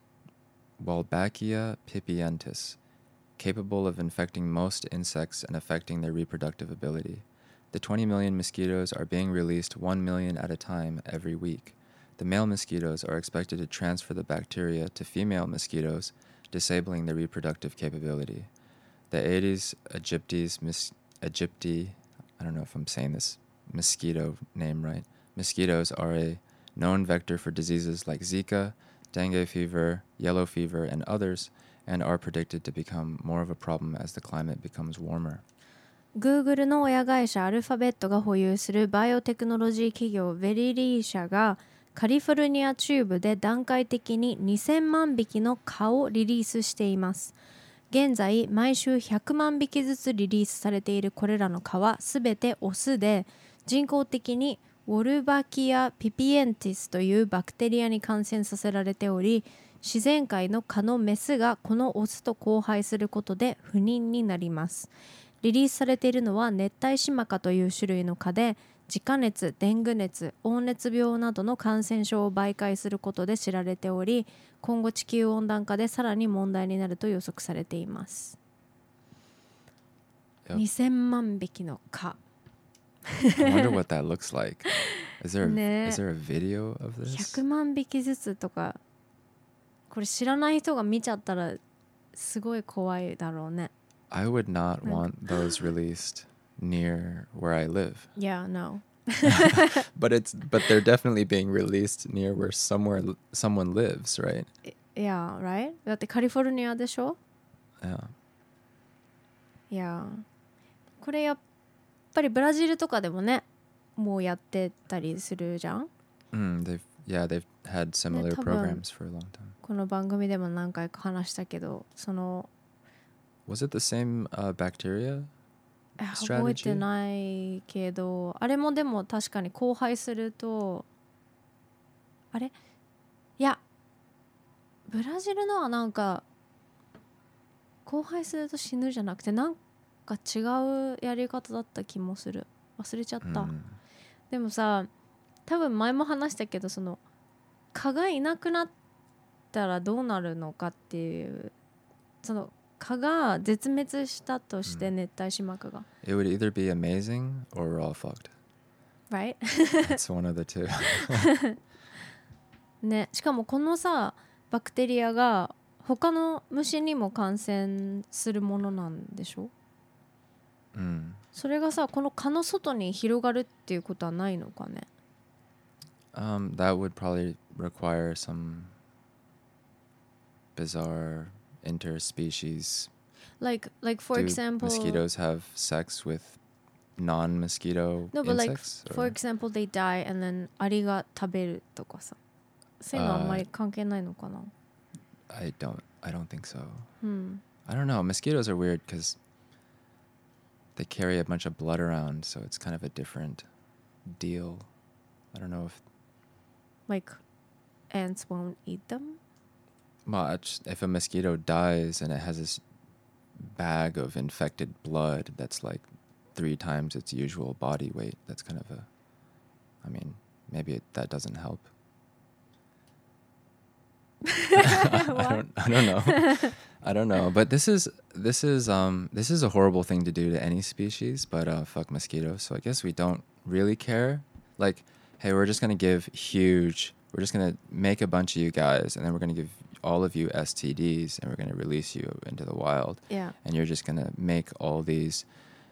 pipientis, capable of infecting most insects and affecting their reproductive ability. The 20 million mosquitoes are being released 1 million at a time every week. The male mosquitoes are expected to transfer the bacteria to female mosquitoes, disabling their reproductive capability. The Aedes aegypti, I don't know if I'm saying this mosquito name right, mosquitoes are a known vector for diseases like Zika, dengue fever, yellow fever, and others, and are predicted to become more of a problem as the climate becomes warmer. Google の親会社アルファベットが保有するバイオテクノロジー企業ベリリー社がカリフォルニア中部で段階的に2000万匹の蚊をリリースしています。現在毎週100万匹ずつリリースされているこれらの蚊はすべてオスで、人工的にウォルバキアピピエンティスというバクテリアに感染させられており、自然界の蚊のメスがこのオスと交配することで不妊になります。リリースされているのは熱帯シマカという種類の蚊で、自家熱、デング熱、黄熱病などの感染症を媒介することで知られており、今後地球温暖化でさらに問題になると予測されています。2000万匹の蚊。 I wonder what that looks like. Is there a video of this? 100万匹ずつとか、これ知らない人が見ちゃったらすごい怖いだろうね。 I would not want those released near where I live. Yeah, no. but they're definitely being released near where someone lives, right? Yeah, right? だってカリフォルニアでしょ? Yeah. Yeah. これやっぱりブラジルとかでもね、もうやってたりするじゃん? They've had similar programs for a long time. この番組でも何回か話したけど、その Was it the same bacteria? 覚えてないけど、あれもでも確かに交配すると、あれ？いや、ブラジルのはなんか交配すると死ぬじゃなくて、なんか違うやり方だった気もする。忘れちゃった。でもさ、多分前も話したけど、その蚊がいなくなったらどうなるのかっていう、その蚊が絶滅したとして、熱帯シマカが。 It would either be amazing or we're all fucked. Right? It's one of the two. ね、しかもこのさ、バクテリアが他の虫にも感染するものなんでしょ？それがさ、この蚊の外に広がるっていうことはないのかね？ That would probably require some bizarre interspecies. Like for example, mosquitoes have sex with non-mosquito no, but insects? Like for example, they die and then アリが食べるとかさ、そういうのあんまり関係ないのかな? I don't think so. I don't know. Mosquitoes are weird because they carry a bunch of blood around, so it's kind of a different deal. I don't know if like ants won't eat them. Well, if a mosquito dies and it has this bag of infected blood that's like 3 times its usual body weight. That's kind of I mean, maybe that doesn't help. I don't know. I don't know. But this is a horrible thing to do to any species, but fuck mosquitoes. So I guess we don't really care. Like, hey, we're just gonna make a bunch of you guys, and then we're gonna give all of you STDs, and we're gonna release you into the wild. Yeah. And you're just gonna make all these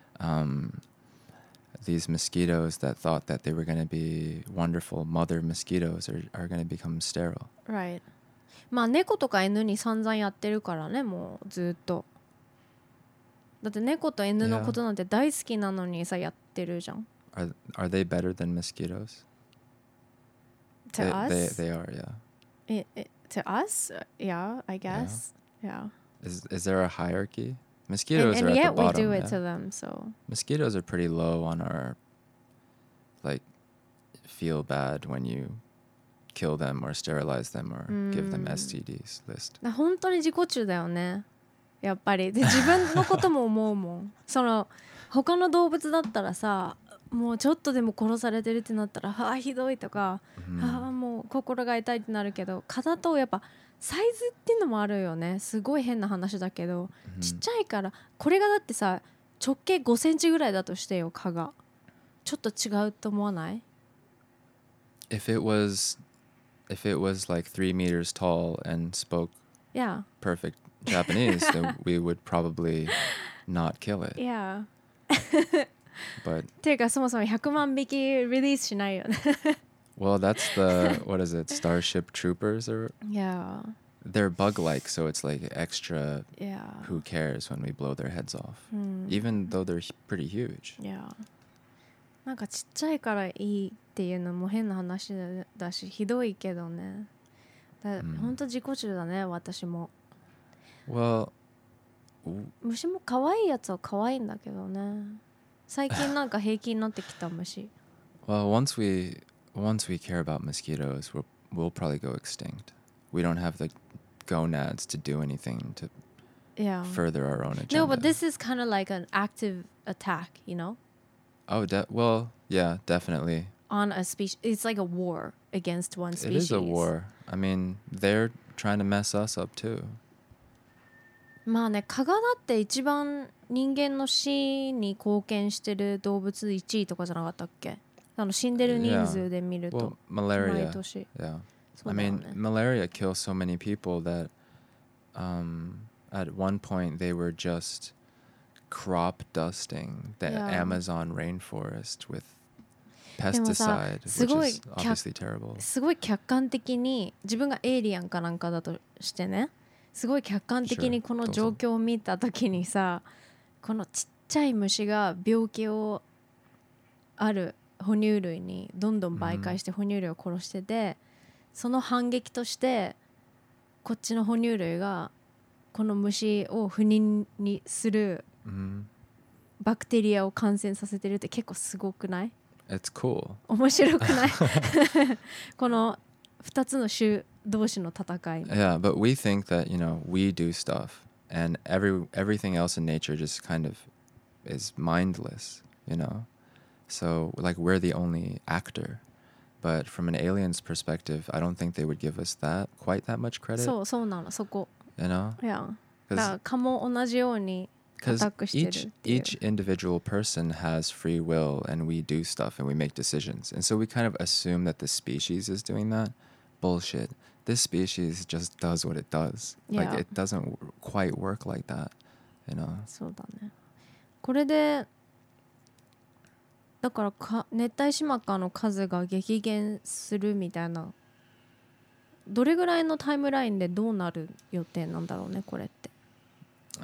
mosquitoes that thought that they were gonna be wonderful mother mosquitoes are gonna become sterile. Right. まあ猫とか犬に散々やってるからね、もうずっと。だって猫と犬のことなんて大好きなのにさ、やってるじゃん。 Are they better than mosquitoes? To us? They are, yeah. To us? Yeah, I guess. Yeah. Is there a hierarchy? Mosquitoes and are at yet the bottom. we do it yeah. to them, so. Mosquitoes are pretty low on our, like, feel bad when you kill them or sterilize them or give them STDs list. 本当に自己中だよね。やっぱり。で、自分のことも思うもん。他の動物だったらさ、もうちょっとでも殺されてるってなったら、ああひどいとか、ああもう心が痛いってなるけど、蚊だとやっぱサイズっていうのもあるよね。すごい変な話だけど、ちっちゃいからこれがだってさ、直径5センチぐらいだとしてよ、蚊が。ちょっと違うと思わない？ If it was like 3 meters tall and spoke perfect Japanese, then we would probably not kill it. Yeah. But っていうかそもそも100万匹リリースしないよね。 Well, that's the what is it? Starship Troopers or Yeah. They're bug-like, so it's like extra. Yeah. Who cares when we blow their heads off? Even though they're pretty huge. Yeah. なんかちっちゃいからいいっていうのも変な話だしひどいけどね。本当自己中だね私も。 Well, 虫も可愛いやつは可愛いんだけどね。最近なんか平気になってきた虫。 Well, once we care about mosquitoes, we'll probably go extinct. We don't have the gonads to do anything to further our own agenda. No, but this is kind of like an active attack, you know? Oh, well, yeah, definitely. On a species. It's like a war against one species. It is a war. I mean, they're trying to mess us up too. まあね、蚊がだって一番人間の死に貢献してる動物1位とかじゃなかったっけ？死んでる人数で見ると。 Well, malaria. 毎年。 Yeah. そうだよね。 I mean, malaria kills so many people that at one point they were just crop dusting the Amazon rainforest with pesticide, which is obviously terrible. すごい客観的に自分がエイリアンかなんかだとしてね、すごい客観的にこの状況を見た時にさ、このちっちゃい虫が病気をある哺乳類にどんどん媒介して哺乳類を殺してて、その反撃としてこっちの哺乳類がこの虫を不妊にするバクテリアを感染させてるって結構すごくない？ It's cool. 面白くない？この2つの種同士の戦い。 Yeah, but we think that, we do stuff and everything else in nature just kind of is mindless, So, like, we're the only actor. But from an alien's perspective, I don't think they would give us quite that much credit. そうなの、そこ。 いや。 だから蚊も同じようにアタックしてるっていう。 Each individual person has free will and we do stuff and we make decisions. And so we kind of assume that the species is doing that. Bullshit. This species just does what it does. Like, it doesn't quite work like that, そうだね。これでだから熱帯シマカの数が激減するみたいな、どれぐらいのタイムラインでどうなる予定なんだろうねこれって。 I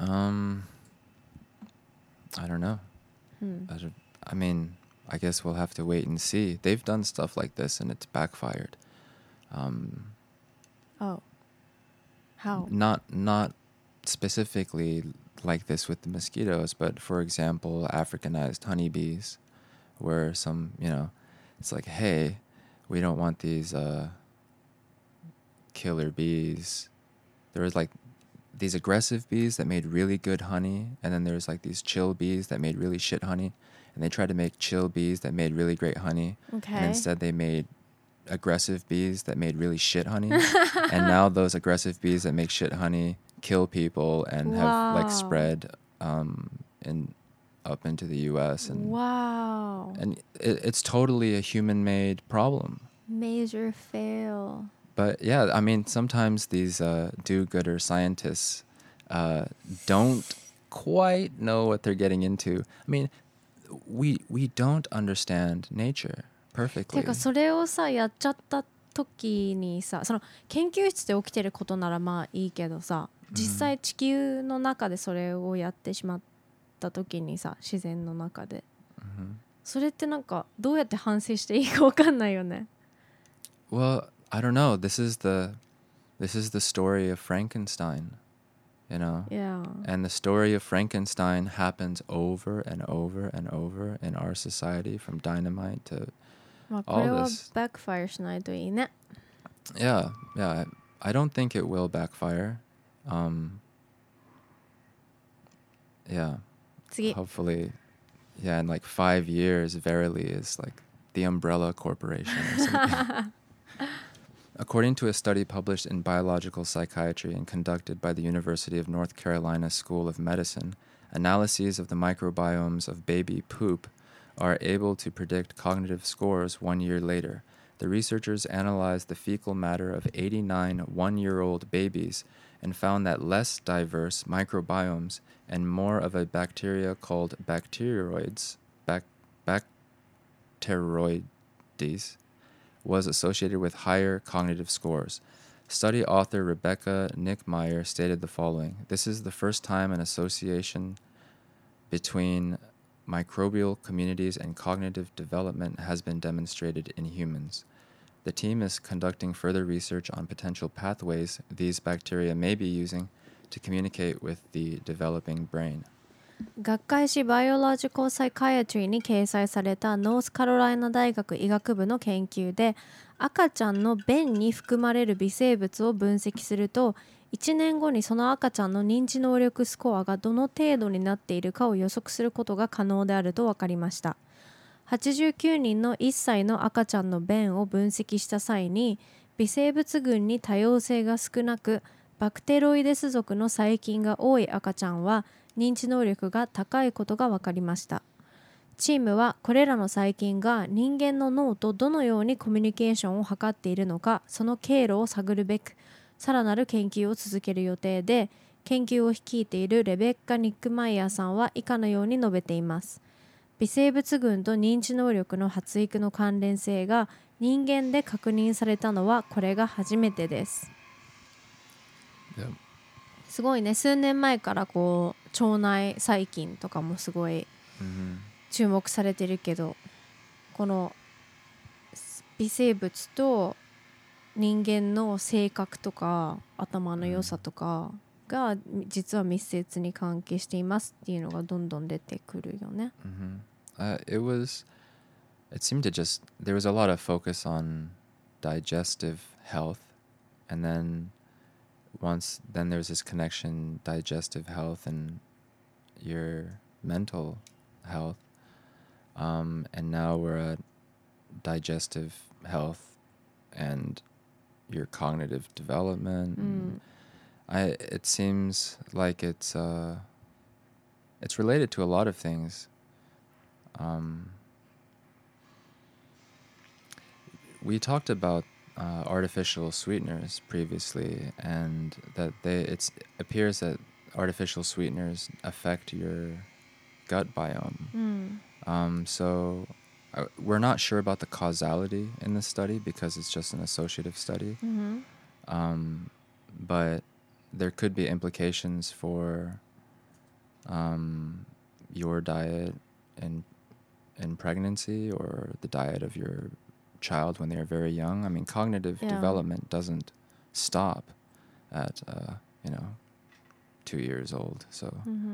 don't know. I mean, I guess we'll have to wait and see. They've done stuff like this and it's backfired. Oh. How? Not specifically like this with the mosquitoes, but for example, Africanized honeybees. Where some, it's like, hey, we don't want these killer bees. There was like these aggressive bees that made really good honey, and then there's like these chill bees that made really shit honey, and they tried to make chill bees that made really great honey, and Okay. instead they made aggressive bees that made really shit honey, and now those aggressive bees that make shit honey kill people and have like Wow. spread in up into the U.S. Wow. and it's totally a human-made problem. Major fail. But yeah, I mean, sometimes these do-gooder scientists don't quite know what they're getting into. I mean, we don't understand nature て perfectly. かそれをさやっちゃった時にさ、その研究室で起きてることならまあいいけどさ、実際地球の中でそれをやってしまった時にさ、自然の中で、それってなんかどうやって反省していいか分かんないよね。 Well, I don't know. This is the story of Frankenstein, you know? Yeah. And the story of Frankenstein happens over and over and over in our society, from dynamite to まあこれ all は this. バックファイアしないといいね。 Yeah. I don't think it will backfire. Yeah. 次。 Hopefully, yeah, in like 5 years, Verily is like the umbrella corporation or something. According to a study published in Biological Psychiatry and conducted by the University of North Carolina School of Medicine, analyses of the microbiomes of baby poop are able to predict cognitive scores 1 year later. The researchers analyzed the fecal matter of 89 one-year-old babies and found that less diverse microbiomes and more of a bacteria called bacteroides was associated with higher cognitive scores. Study author Rebecca Nickmeyer stated the following: "This is the first time an association between microbial communities and cognitive development has been demonstrated in humans. The team is conducting further research on potential pathways these bacteria may be using to communicate with the developing brain." 学会誌バイオロジカルサイカイアトリーに掲載されたノースカロライナ大学医学部の研究で、赤ちゃんの便に含まれる微生物を分析すると、1年後にその赤ちゃんの認知能力スコアがどの程度になっているかを予測することが可能であると分かりました。89人の1歳の赤ちゃんの便を分析した際に、微生物群に多様性が少なく、バクテロイデス属の細菌が多い赤ちゃんは認知能力が高いことが分かりました。チームはこれらの細菌が人間の脳とどのようにコミュニケーションを図っているのか、その経路を探るべくさらなる研究を続ける予定で、研究を率いているレベッカ・ニックマイヤーさんは以下のように述べています。微生物群と認知能力の発育の関連性が人間で確認されたのはこれが初めてです。 Yep. すごいね、数年前からこう腸内細菌とかもすごい注目されてるけど、この微生物と人間の性格とか頭の良さとかが実は密接に関係していますっていうのがどんどん出てくるよね。 It seemed to just, there was a lot of focus on digestive health, and then there's this connection, digestive health and your mental health, and now we're at digestive health and your cognitive development. It seems like it's related to a lot of things. We talked about artificial sweeteners previously, and that it appears that artificial sweeteners affect your gut biome. So we're not sure about the causality in this study because it's just an associative study. But there could be implications for your diet in pregnancy, or the diet of your child when they are very young. I mean, cognitive development doesn't stop at 2 years old. So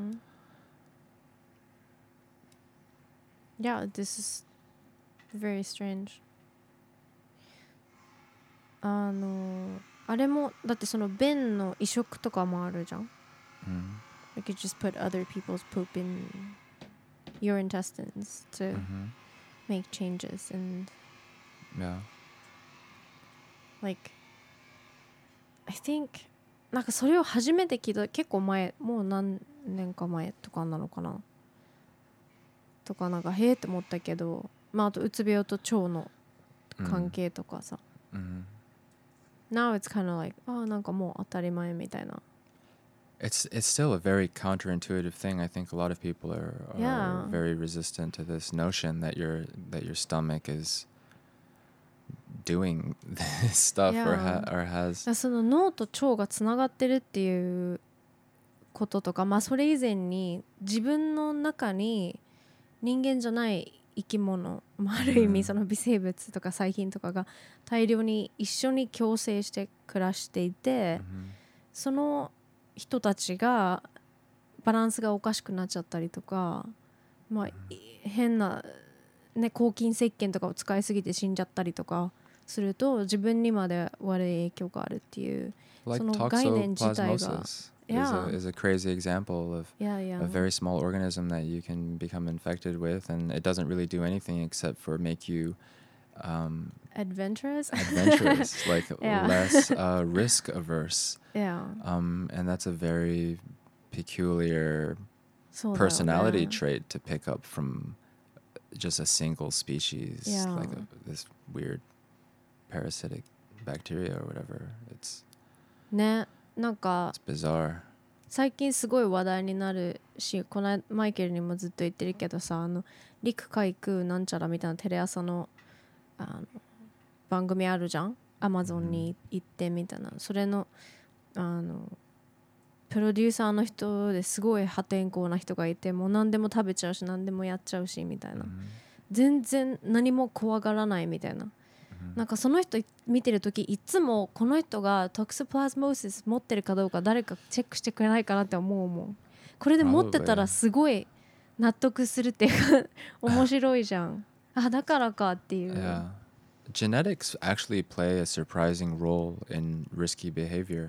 Yeah, this is very strange. ああれもだってその便の移植とかもあるじゃん。 Mm. Like you just put other people's poop in your intestines to Mm-hmm. make changes and Yeah. like I think なんかそれを初めて聞いた結構前もう何年か前とかなのかなとかなんかへえって思ったけどまああとうつ病と腸の関係とかさ、 Mm-hmm. Now it's kind of like なんかもう当たり前みたいな。 It's still a very counterintuitive thing. I think a lot of people are Yeah. very resistant to this notion that your stomach is doing this stuff Yeah. or has その脳と腸がつながってるっていうこととかまあそれ以前に自分の中に人間じゃない生き物、ある意味その微生物とか細菌とかが大量に一緒に共生して暮らしていて、その人たちがバランスがおかしくなっちゃったりとか、まあ、変な、ね、抗菌石鹸とかを使いすぎて死んじゃったりとかすると自分にまで悪い影響があるっていう、 like その概念自体が toxoplasmosis is a crazy example of yeah. a very small organism that you can become infected with, and it doesn't really do anything except for make you adventurous like Yeah. less risk averse. yeah. And that's a very peculiar そうだよね personality trait to pick up from just a single species, Yeah. like this weird parasitic bacteria or whatever. It's ね、なんか bizarre. 最近すごい話題になるし、この間マイケルにもずっと言ってるけどさ、陸海空なんちゃらみたいなテレ朝の番組あるじゃん、アマゾンに行ってみたいな、それのプロデューサーの人ですごい破天荒な人がいて、もう何でも食べちゃうし何でもやっちゃうしみたいな、全然何も怖がらないみたいな、なんかその人見てる時いつもこの人がトクソプラズモシス持ってるかどうか誰かチェックしてくれないかなって思うもん。これで持ってたらすごい納得するっていうか面白いじゃん。あ、だからかっていう。 Yeah. Genetics actually play a surprising role in risky behavior.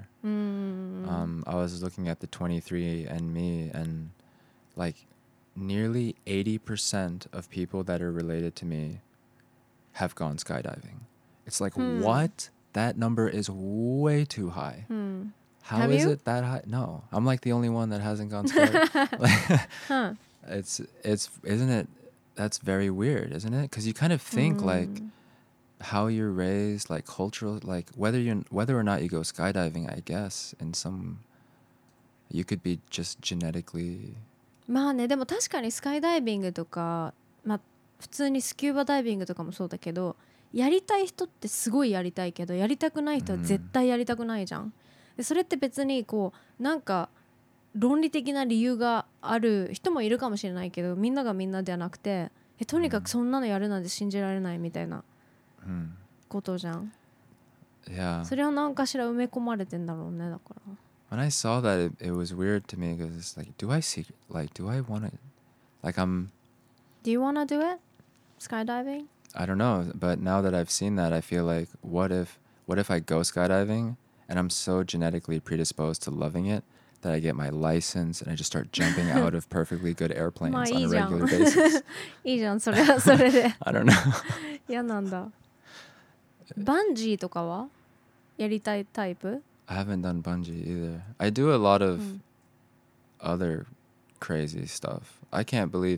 I was looking at the 23andMe, and like nearly 80% of people that are related to me have gone skydiving. It's like, what? That number is way too high. How Have is you? it that high? No, I'm like the only one that hasn't gone skydiving. It's isn't it? That's very weird, isn't it? Because you kind of think like how you're raised, like cultural, like whether or not you go skydiving, I guess in some, you could be just genetically. まあね、でも確かにスカイダイビングとか、まあ普通にスキューバダイビングとかもそうだけど、やりたい人ってすごいやりたいけど、やりたくない人は絶対やりたくないじゃん。でそれって別にこうなんか論理的な理由がある人もいるかもしれないけど、みんながみんなではなくて、とにかくそんなのやるなんて信じられないみたいなことじゃん。 Yeah. それは何かしら埋め込まれてんだろうね。だから When I saw that, it was weird to me because it's like, do I want to, like Do you wanna do it? Skydiving? I don't know, but now that I've seen that, I feel like what if I go skydiving and I'm so genetically predisposed to loving it that I get my license and I just start jumping out of perfectly good airplanes on a regular basis. いいじゃん、それはそれで。 I don't know. 嫌なんだ。バンジーとかはやりたいタイプ？ I haven't done bungee either. I do a lot of other crazy stuff. I can't believe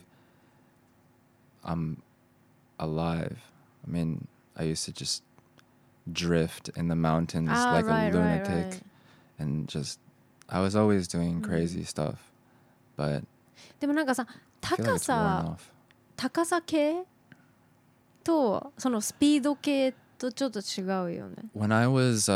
I'm alive. I mean, I used to just drift in the mountains like a lunatic and just I was always doing crazy stuff. But でもなんかさ、 I feel like it's worn off. 高さ系とそのスピード系とちょっと違うよね。 When I was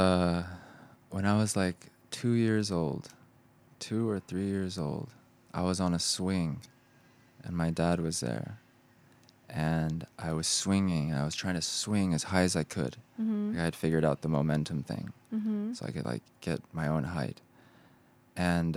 like 2 years old, 2 or 3 years old, I was on a swing and my dad was there. And I was swinging. I was trying to swing as high as I could. Like I had figured out the momentum thing, so I could like get my own height. And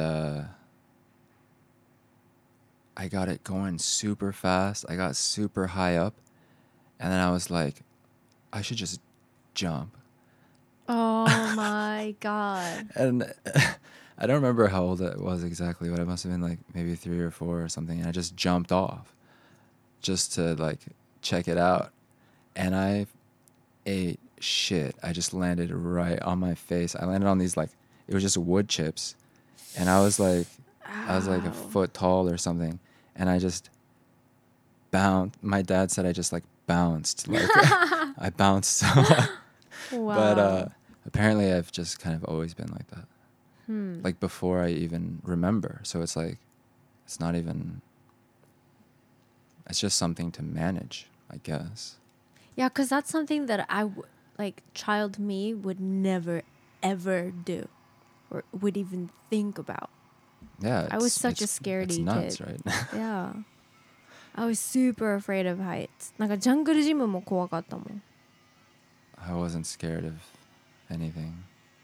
I got it going super fast. I got super high up, and then I was like, I should just jump. Oh my god. And I don't remember how old it was exactly, but I must have been like maybe 3 or 4 or something. And I just jumped off just to like check it out. And I ate shit. I just landed right on my face. I landed on these like, it was just wood chips. And I was like a Ow. foot tall or something. And I just bounced. My dad said I just like bounced. Like I bounced. Wow. But apparently I've just kind of always been like that. Hmm. Like before I even remember. So it's like, it's not even, it's just something to manage, I guess. Yeah, because that's something that like child me would never ever do or would even think about. Yeah. I was such a it's scaredy nuts, kid. right? Yeah. I was super afraid of heights. なんかジャングルジムも怖かったもん。 I wasn't scared of anything.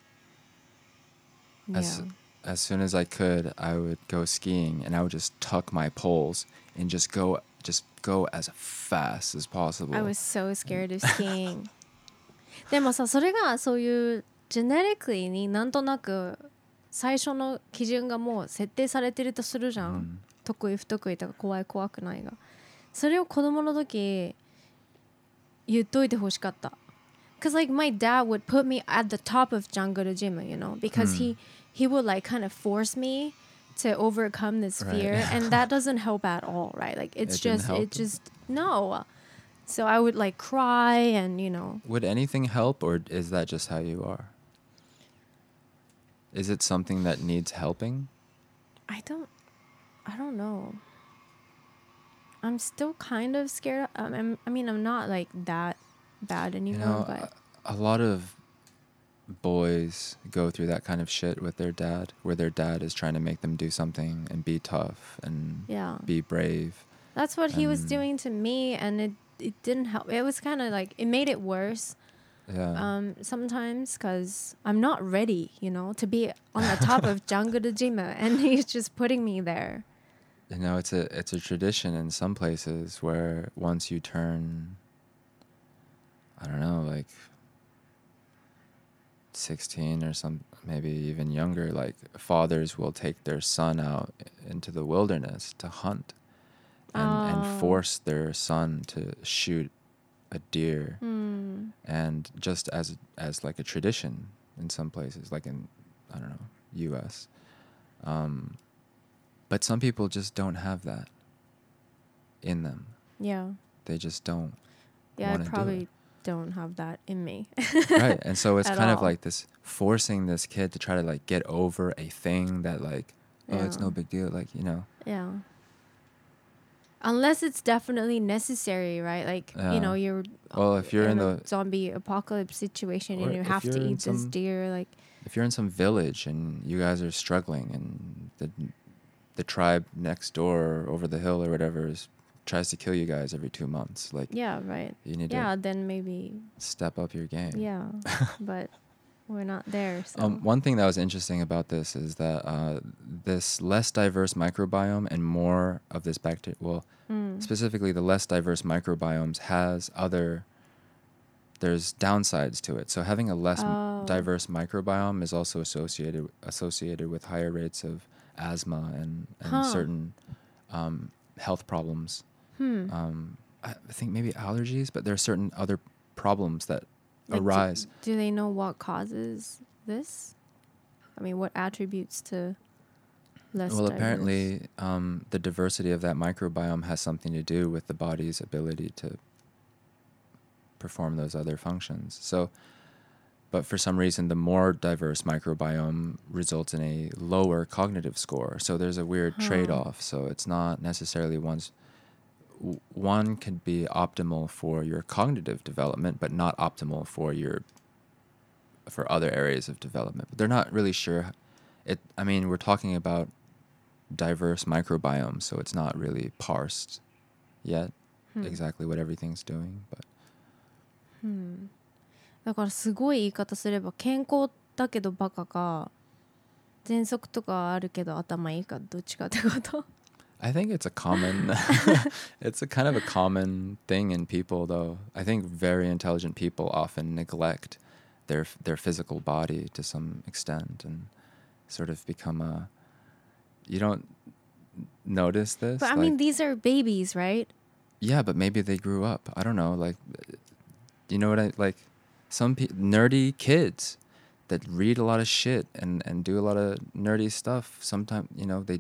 Yeah. As soon as I could, I would go skiing and I would just tuck my poles and just go as fast as possible. I was so scared of skiing. でもさ、それがそういうジェネリックリーになんとなく最初の基準がもう設定されてるとするじゃん。得意不得意とか怖い怖くないが。それを子供の時言っといてほしかった。Because like my dad would put me at the top of Jungle Gym, you know, because he would like kind of force me to overcome this fear, Right. and that doesn't help at all, right? Like It didn't help. no. So I would like cry and you know. Would anything help, or is that just how you are? Is it something that needs helping? I don't know. I'm still kind of scared. I mean, I'm not like that bad anymore, but a lot of boys go through that kind of shit with their dad, where their dad is trying to make them do something and be tough and yeah. be brave. That's what he was doing to me, and it didn't help. It was kind of like it made it worse. Yeah. Sometimes because I'm not ready, you know, to be on the top of Jangadojima, and he's just putting me there. You know, it's a tradition in some places where once you turn, I don't know, like 16 or maybe even younger, like fathers will take their son out into the wilderness to hunt and force their son to shoot a deer, and just as like a tradition in some places, like in, I don't know, US. But some people just don't have that in them. Yeah. They just don't. Yeah, I wanna do probably it. don't have that in me. Right. And so it's At kind of all. like this forcing this kid to try to like get over a thing that like, oh, it's Yeah. no big deal. Like, you know. Yeah. Unless it's definitely necessary, right? Like, you know, you're Well, if you're in a the zombie apocalypse situation Or and you if have to you're in eat this some- deer, like, if you're in some village and you guys are struggling and the tribe next door or over the hill or whatever tries to kill you guys every 2 months, like yeah, right. you need Yeah, to then maybe, step up your game. yeah. But we're not there, so. One thing that was interesting about this is that this less diverse microbiome and more of this bacteria, well, specifically the less diverse microbiomes there's downsides to it. So having a less diverse microbiome is also associated with higher rates of asthma and certain health problems. I think maybe allergies, but there are certain other problems that Like, arise. Do they know what causes this? I mean, what attributes to less Well, diverse? apparently, the diversity of that microbiome has something to do with the body's ability to perform those other functions. So, but for some reason, the more diverse microbiome results in a lower cognitive score. So there's a weird trade-off. So it's not necessarily one can be optimal for your cognitive development, but not optimal for other areas of development. But they're not really sure. I mean, we're talking about diverse microbiomes, so it's not really parsed yet exactly what everything's doing. But だからすごい言い方すれば健康だけどバカか喘息とかあるけど頭いいかどっちかってこと I think it's a common, it's a kind of a common thing in people, though. I think very intelligent people often neglect their physical body to some extent and sort of become a. You don't notice this, But I mean, these are babies, right? Yeah, but maybe they grew up. I don't know. Like, you know what I like? Some nerdy kids that read a lot of shit and do a lot of nerdy stuff. Sometimes, you know,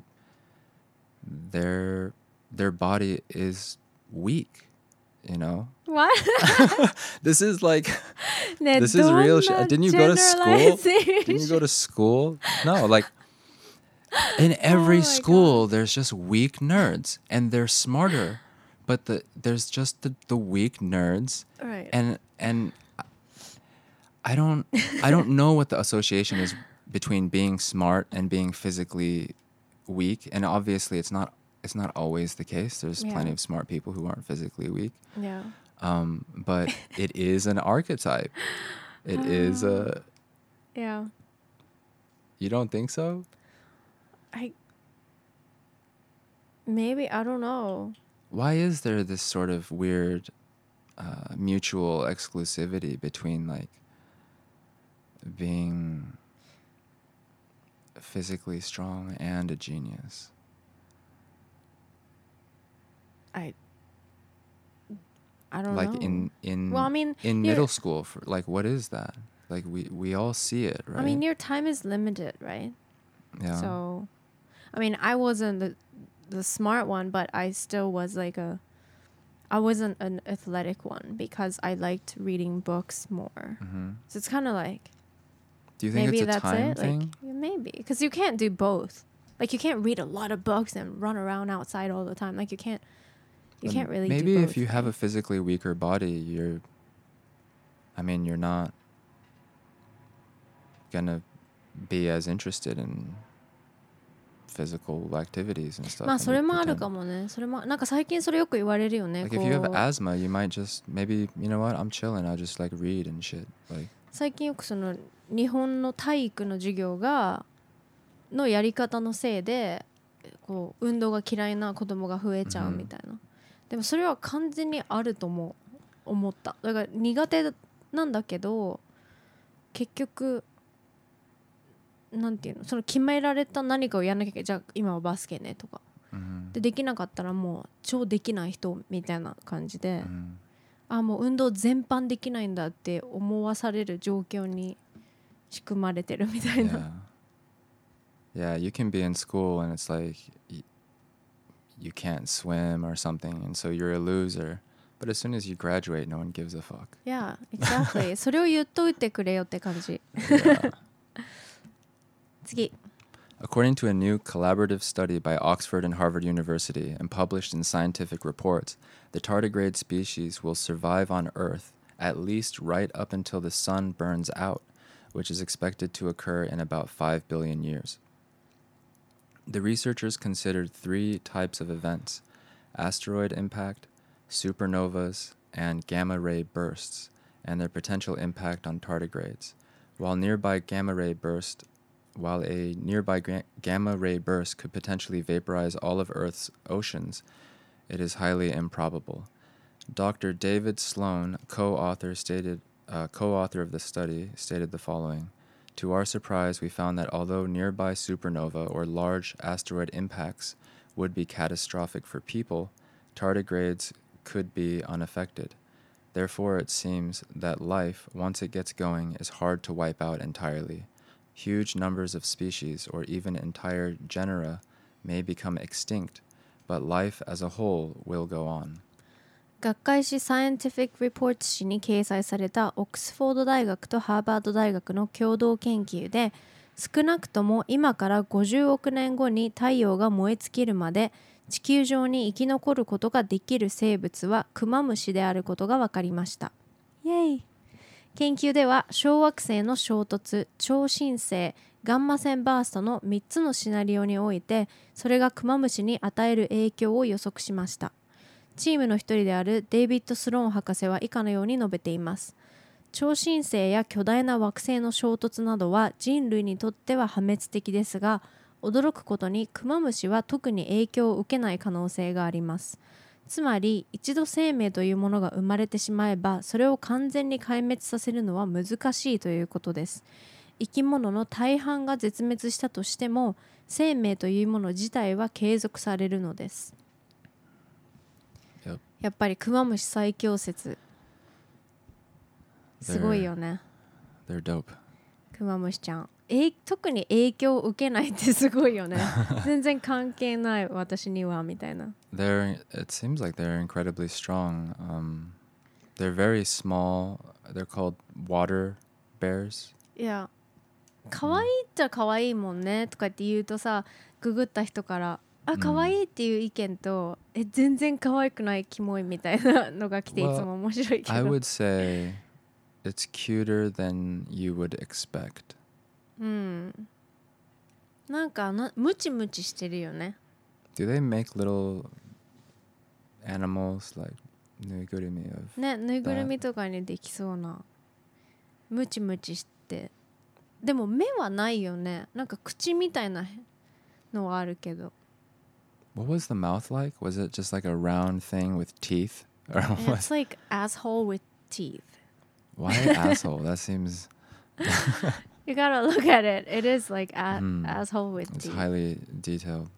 their body is weak. You know. What? This is like. ね、 This is real shit. Didn't you go to school? generalization. Didn't you go to school? No, like. In every school, there's just weak nerds, and they're smarter, but there's just the weak nerds, Right. and I don't know what the association is between being smart and being physically weak, and obviously it's not always the case. There's plenty of smart people who aren't physically weak. Yeah. But it is an archetype. It is a. Yeah. You don't think so? Maybe, I don't know. Why is there this sort of weird mutual exclusivity between like being physically strong and a genius? I don't like know. in Well, I mean, in middle school, for like, what is that? Like we all see it, right? I mean, your time is limited, right? Yeah. So, I mean, I wasn't the smart one, but I still was like I wasn't an athletic one because I liked reading books more. Mm-hmm. So it's kind of like. Do you think Maybe it's a that's time it. thing? Like, yeah, maybe because you can't do both. Like you can't read a lot of books and run around outside all the time. Like you can't really. Maybe do both, if you have a physically weaker body, you're not gonna be as interested in physical activities and stuff. まあ and そ you れもある pretend. かもね。それもなんか最近それよく言われるよね。 Like こ if you have う asthma, you might just maybe, you know what, I'm chilling. I'll just like read and shit. Like 最近よくその日本の体育の授業のやり方のせいでこう運動が嫌いな子供が増えちゃうみたいな。でもそれは完全にあると思った。だから苦手なんだけど結局なんていうの、その決められた何かをやらなきゃいけない。じゃあ今はバスケねとか、できなかったらもう超できない人みたいな感じで、もう運動全般できないんだって思わされる状況に仕組まれてるみたいな。 Yeah, you can be in school and it's like you can't swim or something, and so you're a loser. But as soon as you graduate, no one gives a fuck. Yeah, exactly. それを言っといてくれよって感じ。 Yeah. 次。 According to a new collaborative study by Oxford and Harvard University and published in Scientific Reports, the tardigrade species will survive on Earth at least right up until the sun burns out, which is expected to occur in about 5 billion years. The researchers considered 3 types of events: asteroid impact, supernovas, and gamma-ray bursts, and their potential impact on tardigrades. While a nearby gamma-ray burst could potentially vaporize all of Earth's oceans, it is highly improbable. Dr. David Sloan, co-author of the study, stated the following: "To our surprise, we found that although nearby supernova or large asteroid impacts would be catastrophic for people, tardigrades could be unaffected. Therefore, it seems that life, once it gets going, is hard to wipe out entirely. Huge numbers of species, or even entire genera, may become extinct, but life as a whole will go on." 学会誌サイエンティフィック・リポート誌に掲載されたオックスフォード大学とハーバード大学の共同研究で、少なくとも今から50億年後に太陽が燃え尽きるまで地球上に生き残ることができる生物はクマムシであることが分かりました。イエイ。研究では小惑星の衝突、超新星、ガンマ線バーストの3つのシナリオにおいて、それがクマムシに与える影響を予測しました。チームの一人であるデイビッド・スローン博士は以下のように述べています。超新星や巨大な惑星の衝突などは人類にとっては破滅的ですが、驚くことにクマムシは特に影響を受けない可能性があります。 つまり一度生命というものが生まれてしまえばそれを完全に壊滅させるのは難しいということです。生き物の大半が絶滅したとしても生命というもの自体は継続されるのです。 Yep. やっぱりクマムシ最強説すごいよね。 They're dope. クマムシちゃん特に影響を受けないってすごいよね。全然関係ない私にはみたいな。 It seems like they're incredibly strong. They're very small. They're called water bears. いや可愛いっちゃ可愛いもんねとかって言うとさ、ググった人から可愛いっていう意見と、全然可愛くないキモいみたいなのが来ていつも面白いけど。 I would say it's cuter than you would expect. なんかムチムチしてるよね。 Do they make little animals like ぬいぐるみ of ね、ぬいぐるみとかにできそうなムチムチして、でも目はないよね。なんか口みたいなのはあるけど。 What was the mouth like? Was it just like a round thing with teeth? Or It's like asshole with teeth. Why asshole? That seems You gotta look at it. It is like asshole with it's teeth. highly detailed.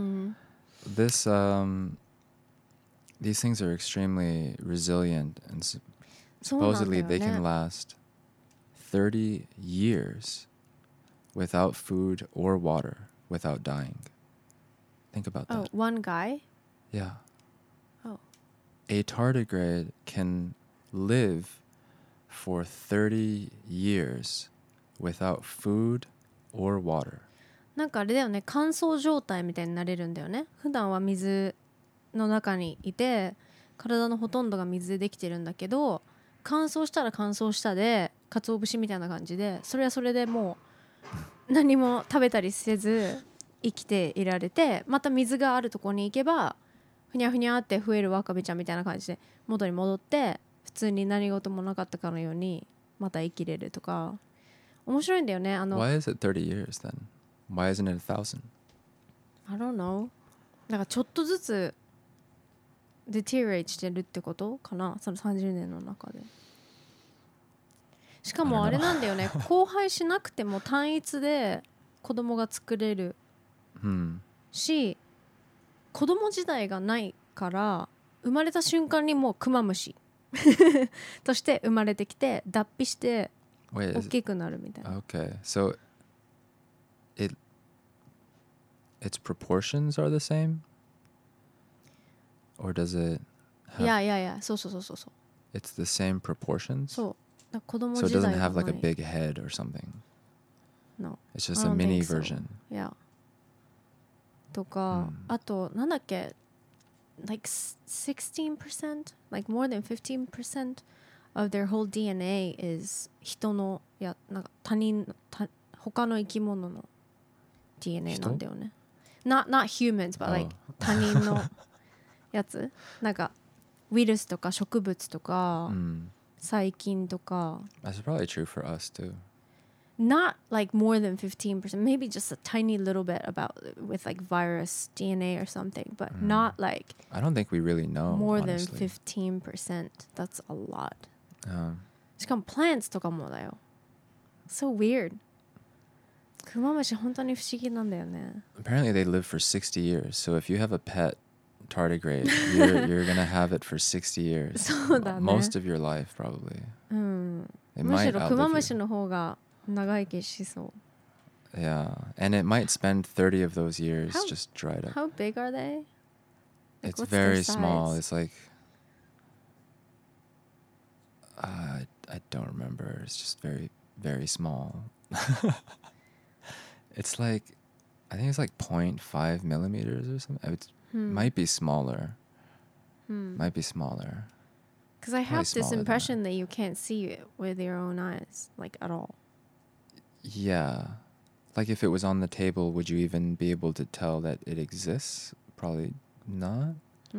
These things are extremely resilient and supposedly they can last 30 years without food or water without dying. Think about that. Oh, one guy? Yeah. Oh. A tardigrade can live for 30 years without food or water. なんかあれだよね、乾燥状態みたいになれるんだよね。普段は水の中にいて体のほとんどが水でできてるんだけど、乾燥したら乾燥したで鰹節みたいな感じで、それはそれでもう何も食べたりせず生きていられて、また水があるところに行けばふにゃふにゃって増えるワカメちゃんみたいな感じで元に戻って普通に何事もなかったかのようにまた生きれるとか面白いんだよね。 Why is it 30 years then? Why isn't it 1,000? I don't know. なんかちょっとずつdeteriorate してるってことかな、その30年の中で。しかもあれなんだよね、交配しなくても単一で子供が作れるし、子供時代がないから生まれた瞬間にもうクマムシとして生まれてきて脱皮して大きくなるみたいな。 Okay, so its proportions are the same? Or does it have... いやいやいや、そうそうそうそう。 It's the same proportions? そう。だ子供 So it 時代 doesn't が have ない。 like a big head or something? No. It's just I a don't mini think so. version? Yeah. とか、あとなんだっけ、like 16%, like more than 15% of their whole DNA is 人のなんか他の生き物の DNA なんだよね。not humans, but like 他人のやつなんかウイルスとか植物とか、細菌とか。 That's probably true for us too. Not like more than 15%, maybe just a tiny little bit about with like virus DNA or something, but not like I don't think we really know. more honestly. than 15%. That's a lot. し Um, かも plants とかもだよ。So weird. クマムシ本当に不思議なんだよね。 apparently they live for 60 years. So if you have a pet tardigrade, you're gonna have it for 60 years. そうだね。 Most of your life probably. うん。 It むし might ろクマムシ outlive の方が長生きしそう。 you. Yeah, and it might spend 30 of those years How- just dried up. How big are they? Like, It's what's their very small. size? It's like I don't remember. It's just very, very small. It's like I think it's like 0.5 millimeters or something. It might be smaller. Might be smaller. Because I have Probably this smaller than impression that you can't see it with your own eyes, like at all. Yeah. Like if it was on the table, would you even be able to tell that it exists? Probably not.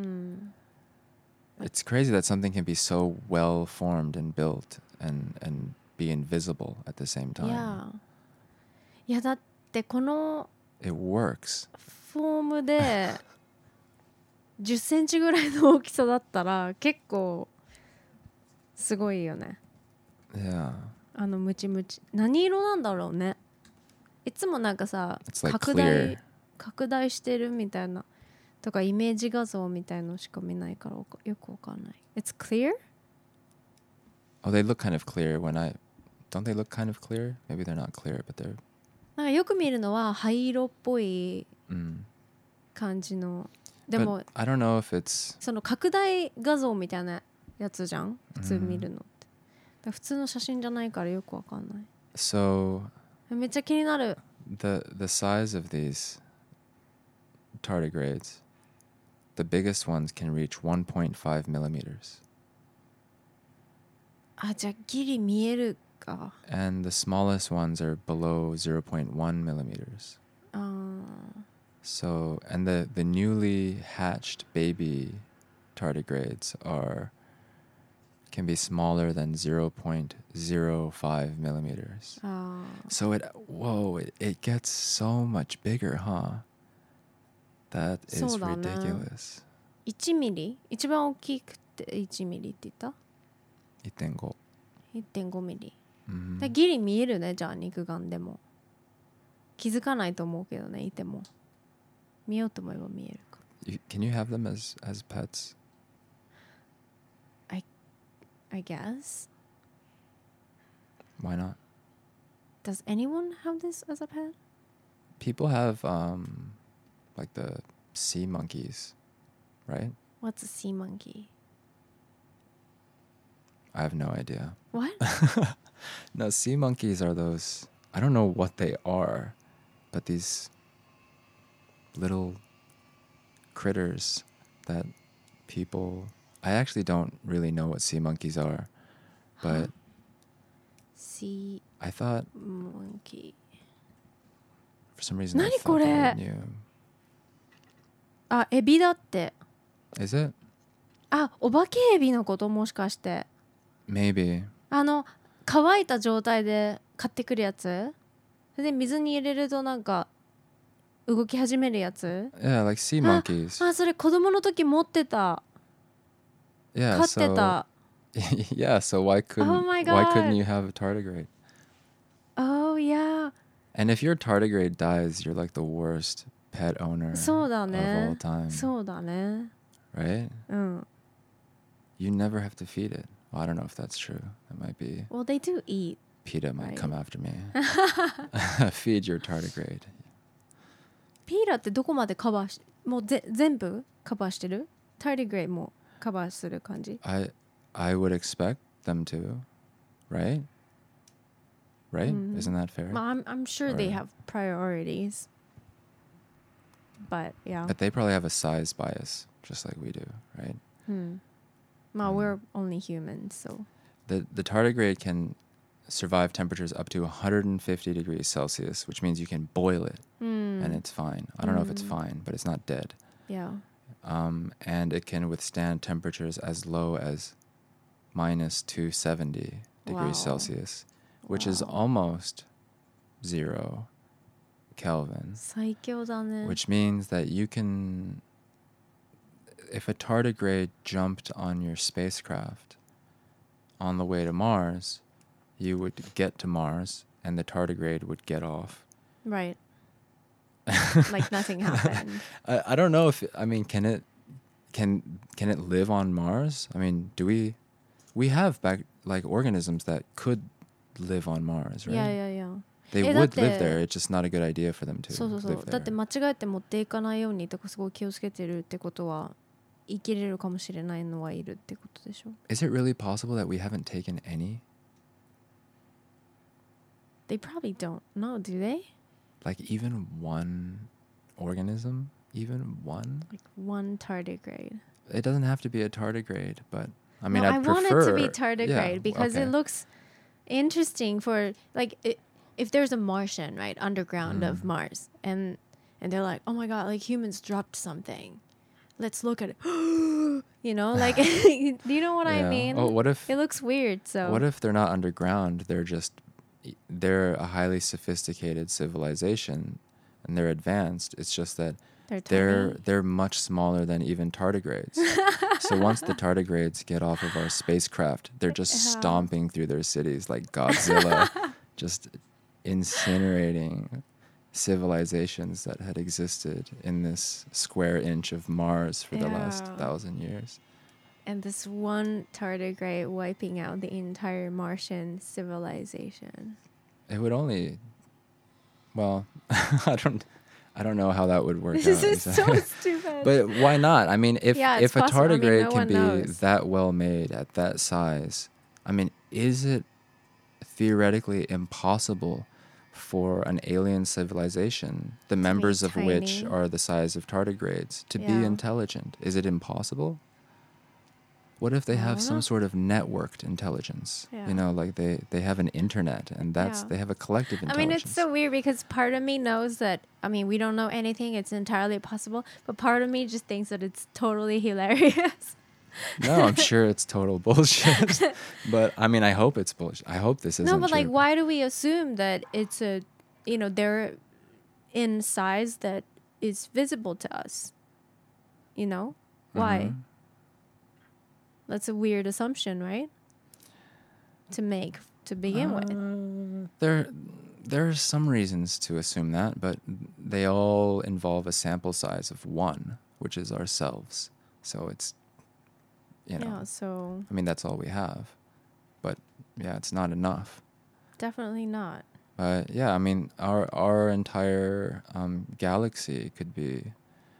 It's crazy that something can be so well formed and built and be invisible at the same time. Yeah. いやだってこの It works. フォームで 10センチぐらいの大きさだったら結構すごいよね。 Yeah. ムチムチ何色なんだろうね。いつもなんかさ、 It's like clear. 拡大してるみたいなとかイメージ画像みたいのしか見ないからよくわかんない。 It's clear? Oh, they look kind of clear when don't they look kind of clear? Maybe they're not clear, but they're なんかよく見るのは灰色っぽい mm. 感じの。でも But I don't know if it's その拡大画像みたいなやつじゃん普通見るのって、だから普通の写真じゃないからよくわかんない。 so めっちゃ気になる。 the size of these tardigrades, the biggest ones can reach 1.5 millimeters. あ、じゃあギリ見えるか。 And the smallest ones are below 0.1 millimeters. あー So, and the newly hatched baby tardigrades can be smaller than 0.05 millimeters. あー So it gets so much bigger, huh? That is そうだね。 ridiculous. 1ミリ一番大きくて1ミリって言った 1.5. 1.5 ミリ、 Mhm. だからギリ見えるね。じゃあ肉眼でも気づかないと思うけどね。いても見ようと思えば見えるか。 Can you have them as pets? I guess. Why not? Does anyone have this as a pet? People have like the sea monkeys, right? What's a sea monkey? I have no idea. What? No, sea monkeys are those, I don't know what they are, but these little critters that people, I actually don't really know what sea monkeys are, but Sea I thought monkey. for some reason I 何 thought これ? that I knew. あ、エビだって。 Is it? あ、お化けエビのこともしかして。 Maybe. 乾いた状態で買ってくるやつ。それで水に入れるとなんか動き始めるやつ。 Yeah, like sea あ、 monkeys. あ、それ子供の時持ってた。 Yeah, 飼ってた。 yeah, so why Oh my couldn't God. you have a tardigrade? Oh yeah. And if your tardigrade dies, you're like the worst pet owner そうだ of all ね。 time, そうだね。 right? うん。 You never have to feed it. Well, I don't know if that's true. It might be. Well, they do eat. PETA might Right. come after me. Feed your tardigrade. ピーラってどこまでカバーし、もう全部カバーしてる？ターディグレイもカバーする感じ？ I would expect them to, right? Right? Isn't that fair? まあ、I'm sure they Or- have priorities. But yeah. But they probably have a size bias, just like we do, right? まあ、we're only humans, so. The tardigrade can survive temperatures up to 150 degrees Celsius, which means you can boil it and it's fine. I don't know if it's fine, but it's not dead. Yeah. And it can withstand temperatures as low as minus 270 degrees Wow. Celsius, which is Wow. almost 0 Kelvin, 最強だね。 which means that you can, if a tardigrade jumped on your spacecraft on the way to Mars, you would get to Mars and the tardigrade would get off. Right. Like nothing happened. I don't know if, I mean, can it live on Mars? I mean, do we have like organisms that could live on Mars, right? Yeah. They だっ would て live there. It's just not a good idea for them to そうそうそう。 live だって there. 間違えて持っていかないようにとかすごい気をつけてるってことは生きれるかもしれないのはいるってことでしょ。 Is it really possible that we haven't taken any? They probably don't know, do they? Like even one organism? Even one? Like one tardigrade. It doesn't have to be a tardigrade, but I mean, No, I'd I want prefer... it to be tardigrade Yeah, because okay. it looks interesting for like if there's a Martian right underground of Mars and they're like, oh my god, like humans dropped something, let's look at it. You know, like do you know what I Yeah. mean? Oh, what if It looks weird. So What if they're not underground? They're a highly sophisticated civilization and they're advanced. It's just that they're much smaller than even tardigrades. So once the tardigrades get off of our spacecraft, they're just stomping through their cities like Godzilla, just incinerating civilizations that had existed in this square inch of Mars for the last 1,000 years. And this one tardigrade wiping out the entire Martian civilization. It would only, well, I don't know how that would work out. This is so stupid. But why not? I mean, if a tardigrade can be knows. that well made at that size, I mean, is it theoretically impossible for an alien civilization, the members of which are the size of tardigrades, to be intelligent? Is it impossible? What if they have some sort of networked intelligence? You know, like they have an internet, and they have a collective intelligence. I mean, it's so weird because part of me knows that, I mean, we don't know anything. It's entirely possible. But part of me just thinks that it's totally hilarious. No, I'm sure it's total bullshit. But, I mean, I hope it's bullshit. I hope this isn't No, but true. like, why do we assume that it's they're in size that is visible to us? You know? Why? Mm-hmm. That's a weird assumption, right? To make to begin with. There are some reasons to assume that, but they all involve a sample size of 1, which is ourselves. So it's, so I mean, that's all we have. But yeah, it's not enough. Definitely not. But yeah, I mean, our entire galaxy could be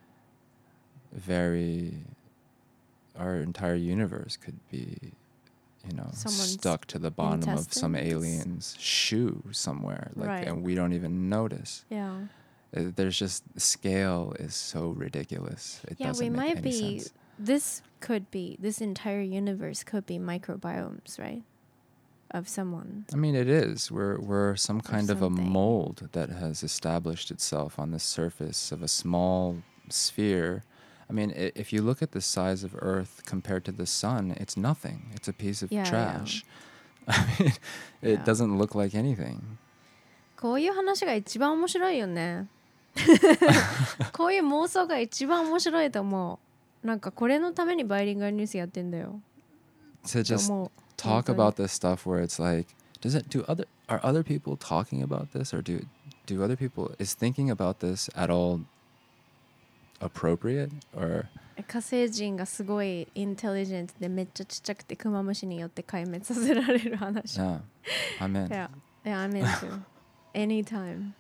our entire universe could be, Someone's stuck to the bottom of some intestines. alien's shoe somewhere, Right. and we don't even notice. Yeah. There's just, the scale is so ridiculous. It doesn't we make might any be. sense. This entire universe could be microbiomes, right? Of someone. I mean, it is. We're some kind of a something. mold that has established itself on the surface of a small sphere. I mean, if you look at the size of Earth compared to the sun, it's nothing. It's a piece of trash. I mean, it doesn't look like anything. こういう話が一番面白いよね。こういう妄想が一番面白いと思う。なんかこれのためにバイリンガルニュースやってんだよ。 To just talk about this stuff where it's like, are other people talking about this, or do other people, is thinking about this at all appropriate, or 火星人がすごいインテリジェントでめっちゃちっちゃくてクマムシによって壊滅させられる話。 yeah, I'm in. Yeah, I'm into anytime.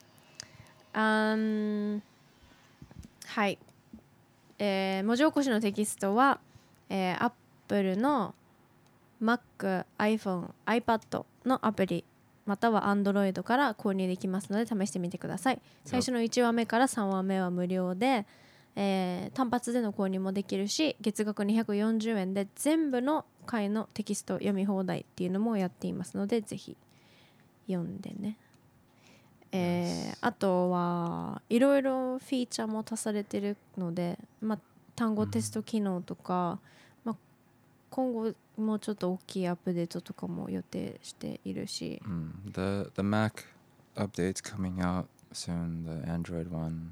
はい。文字起こしのテキストは、Apple の Mac、iPhone、iPad のアプリまたは Android から購入できますので試してみてください。最初の1話目から3話目は無料で、単発での購入もできるし、月額240円で全部の回のテキスト読み放題っていうのもやっていますので、ぜひ読んでね。あとはいろいろフィーチャーも足されてるので、単語テスト機能とか、今後もうちょっと大きいアップデートとかも予定しているし、 The Mac update's coming out soon, the Android one.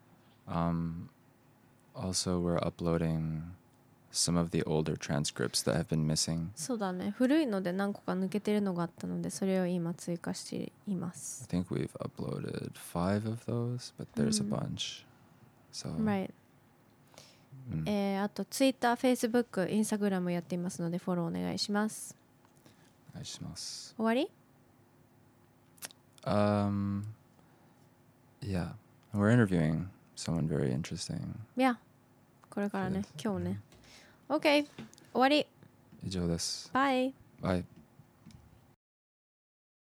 Also, we're uploading some of the older transcripts that have been missing. そうだね、古いので何個か抜けてるのがあったので、それを今追加しています。 I think we've uploaded 5 of those, but there's a bunch. So, Right. あと Twitter、Facebook、Instagram やっていますのでフォローお願いします。 お願いします。 終わり？ Yeah, we're interviewing someone very interesting. Yeah. これからね、今日ね。OK、終わり。 以上です。 Bye。 Bye.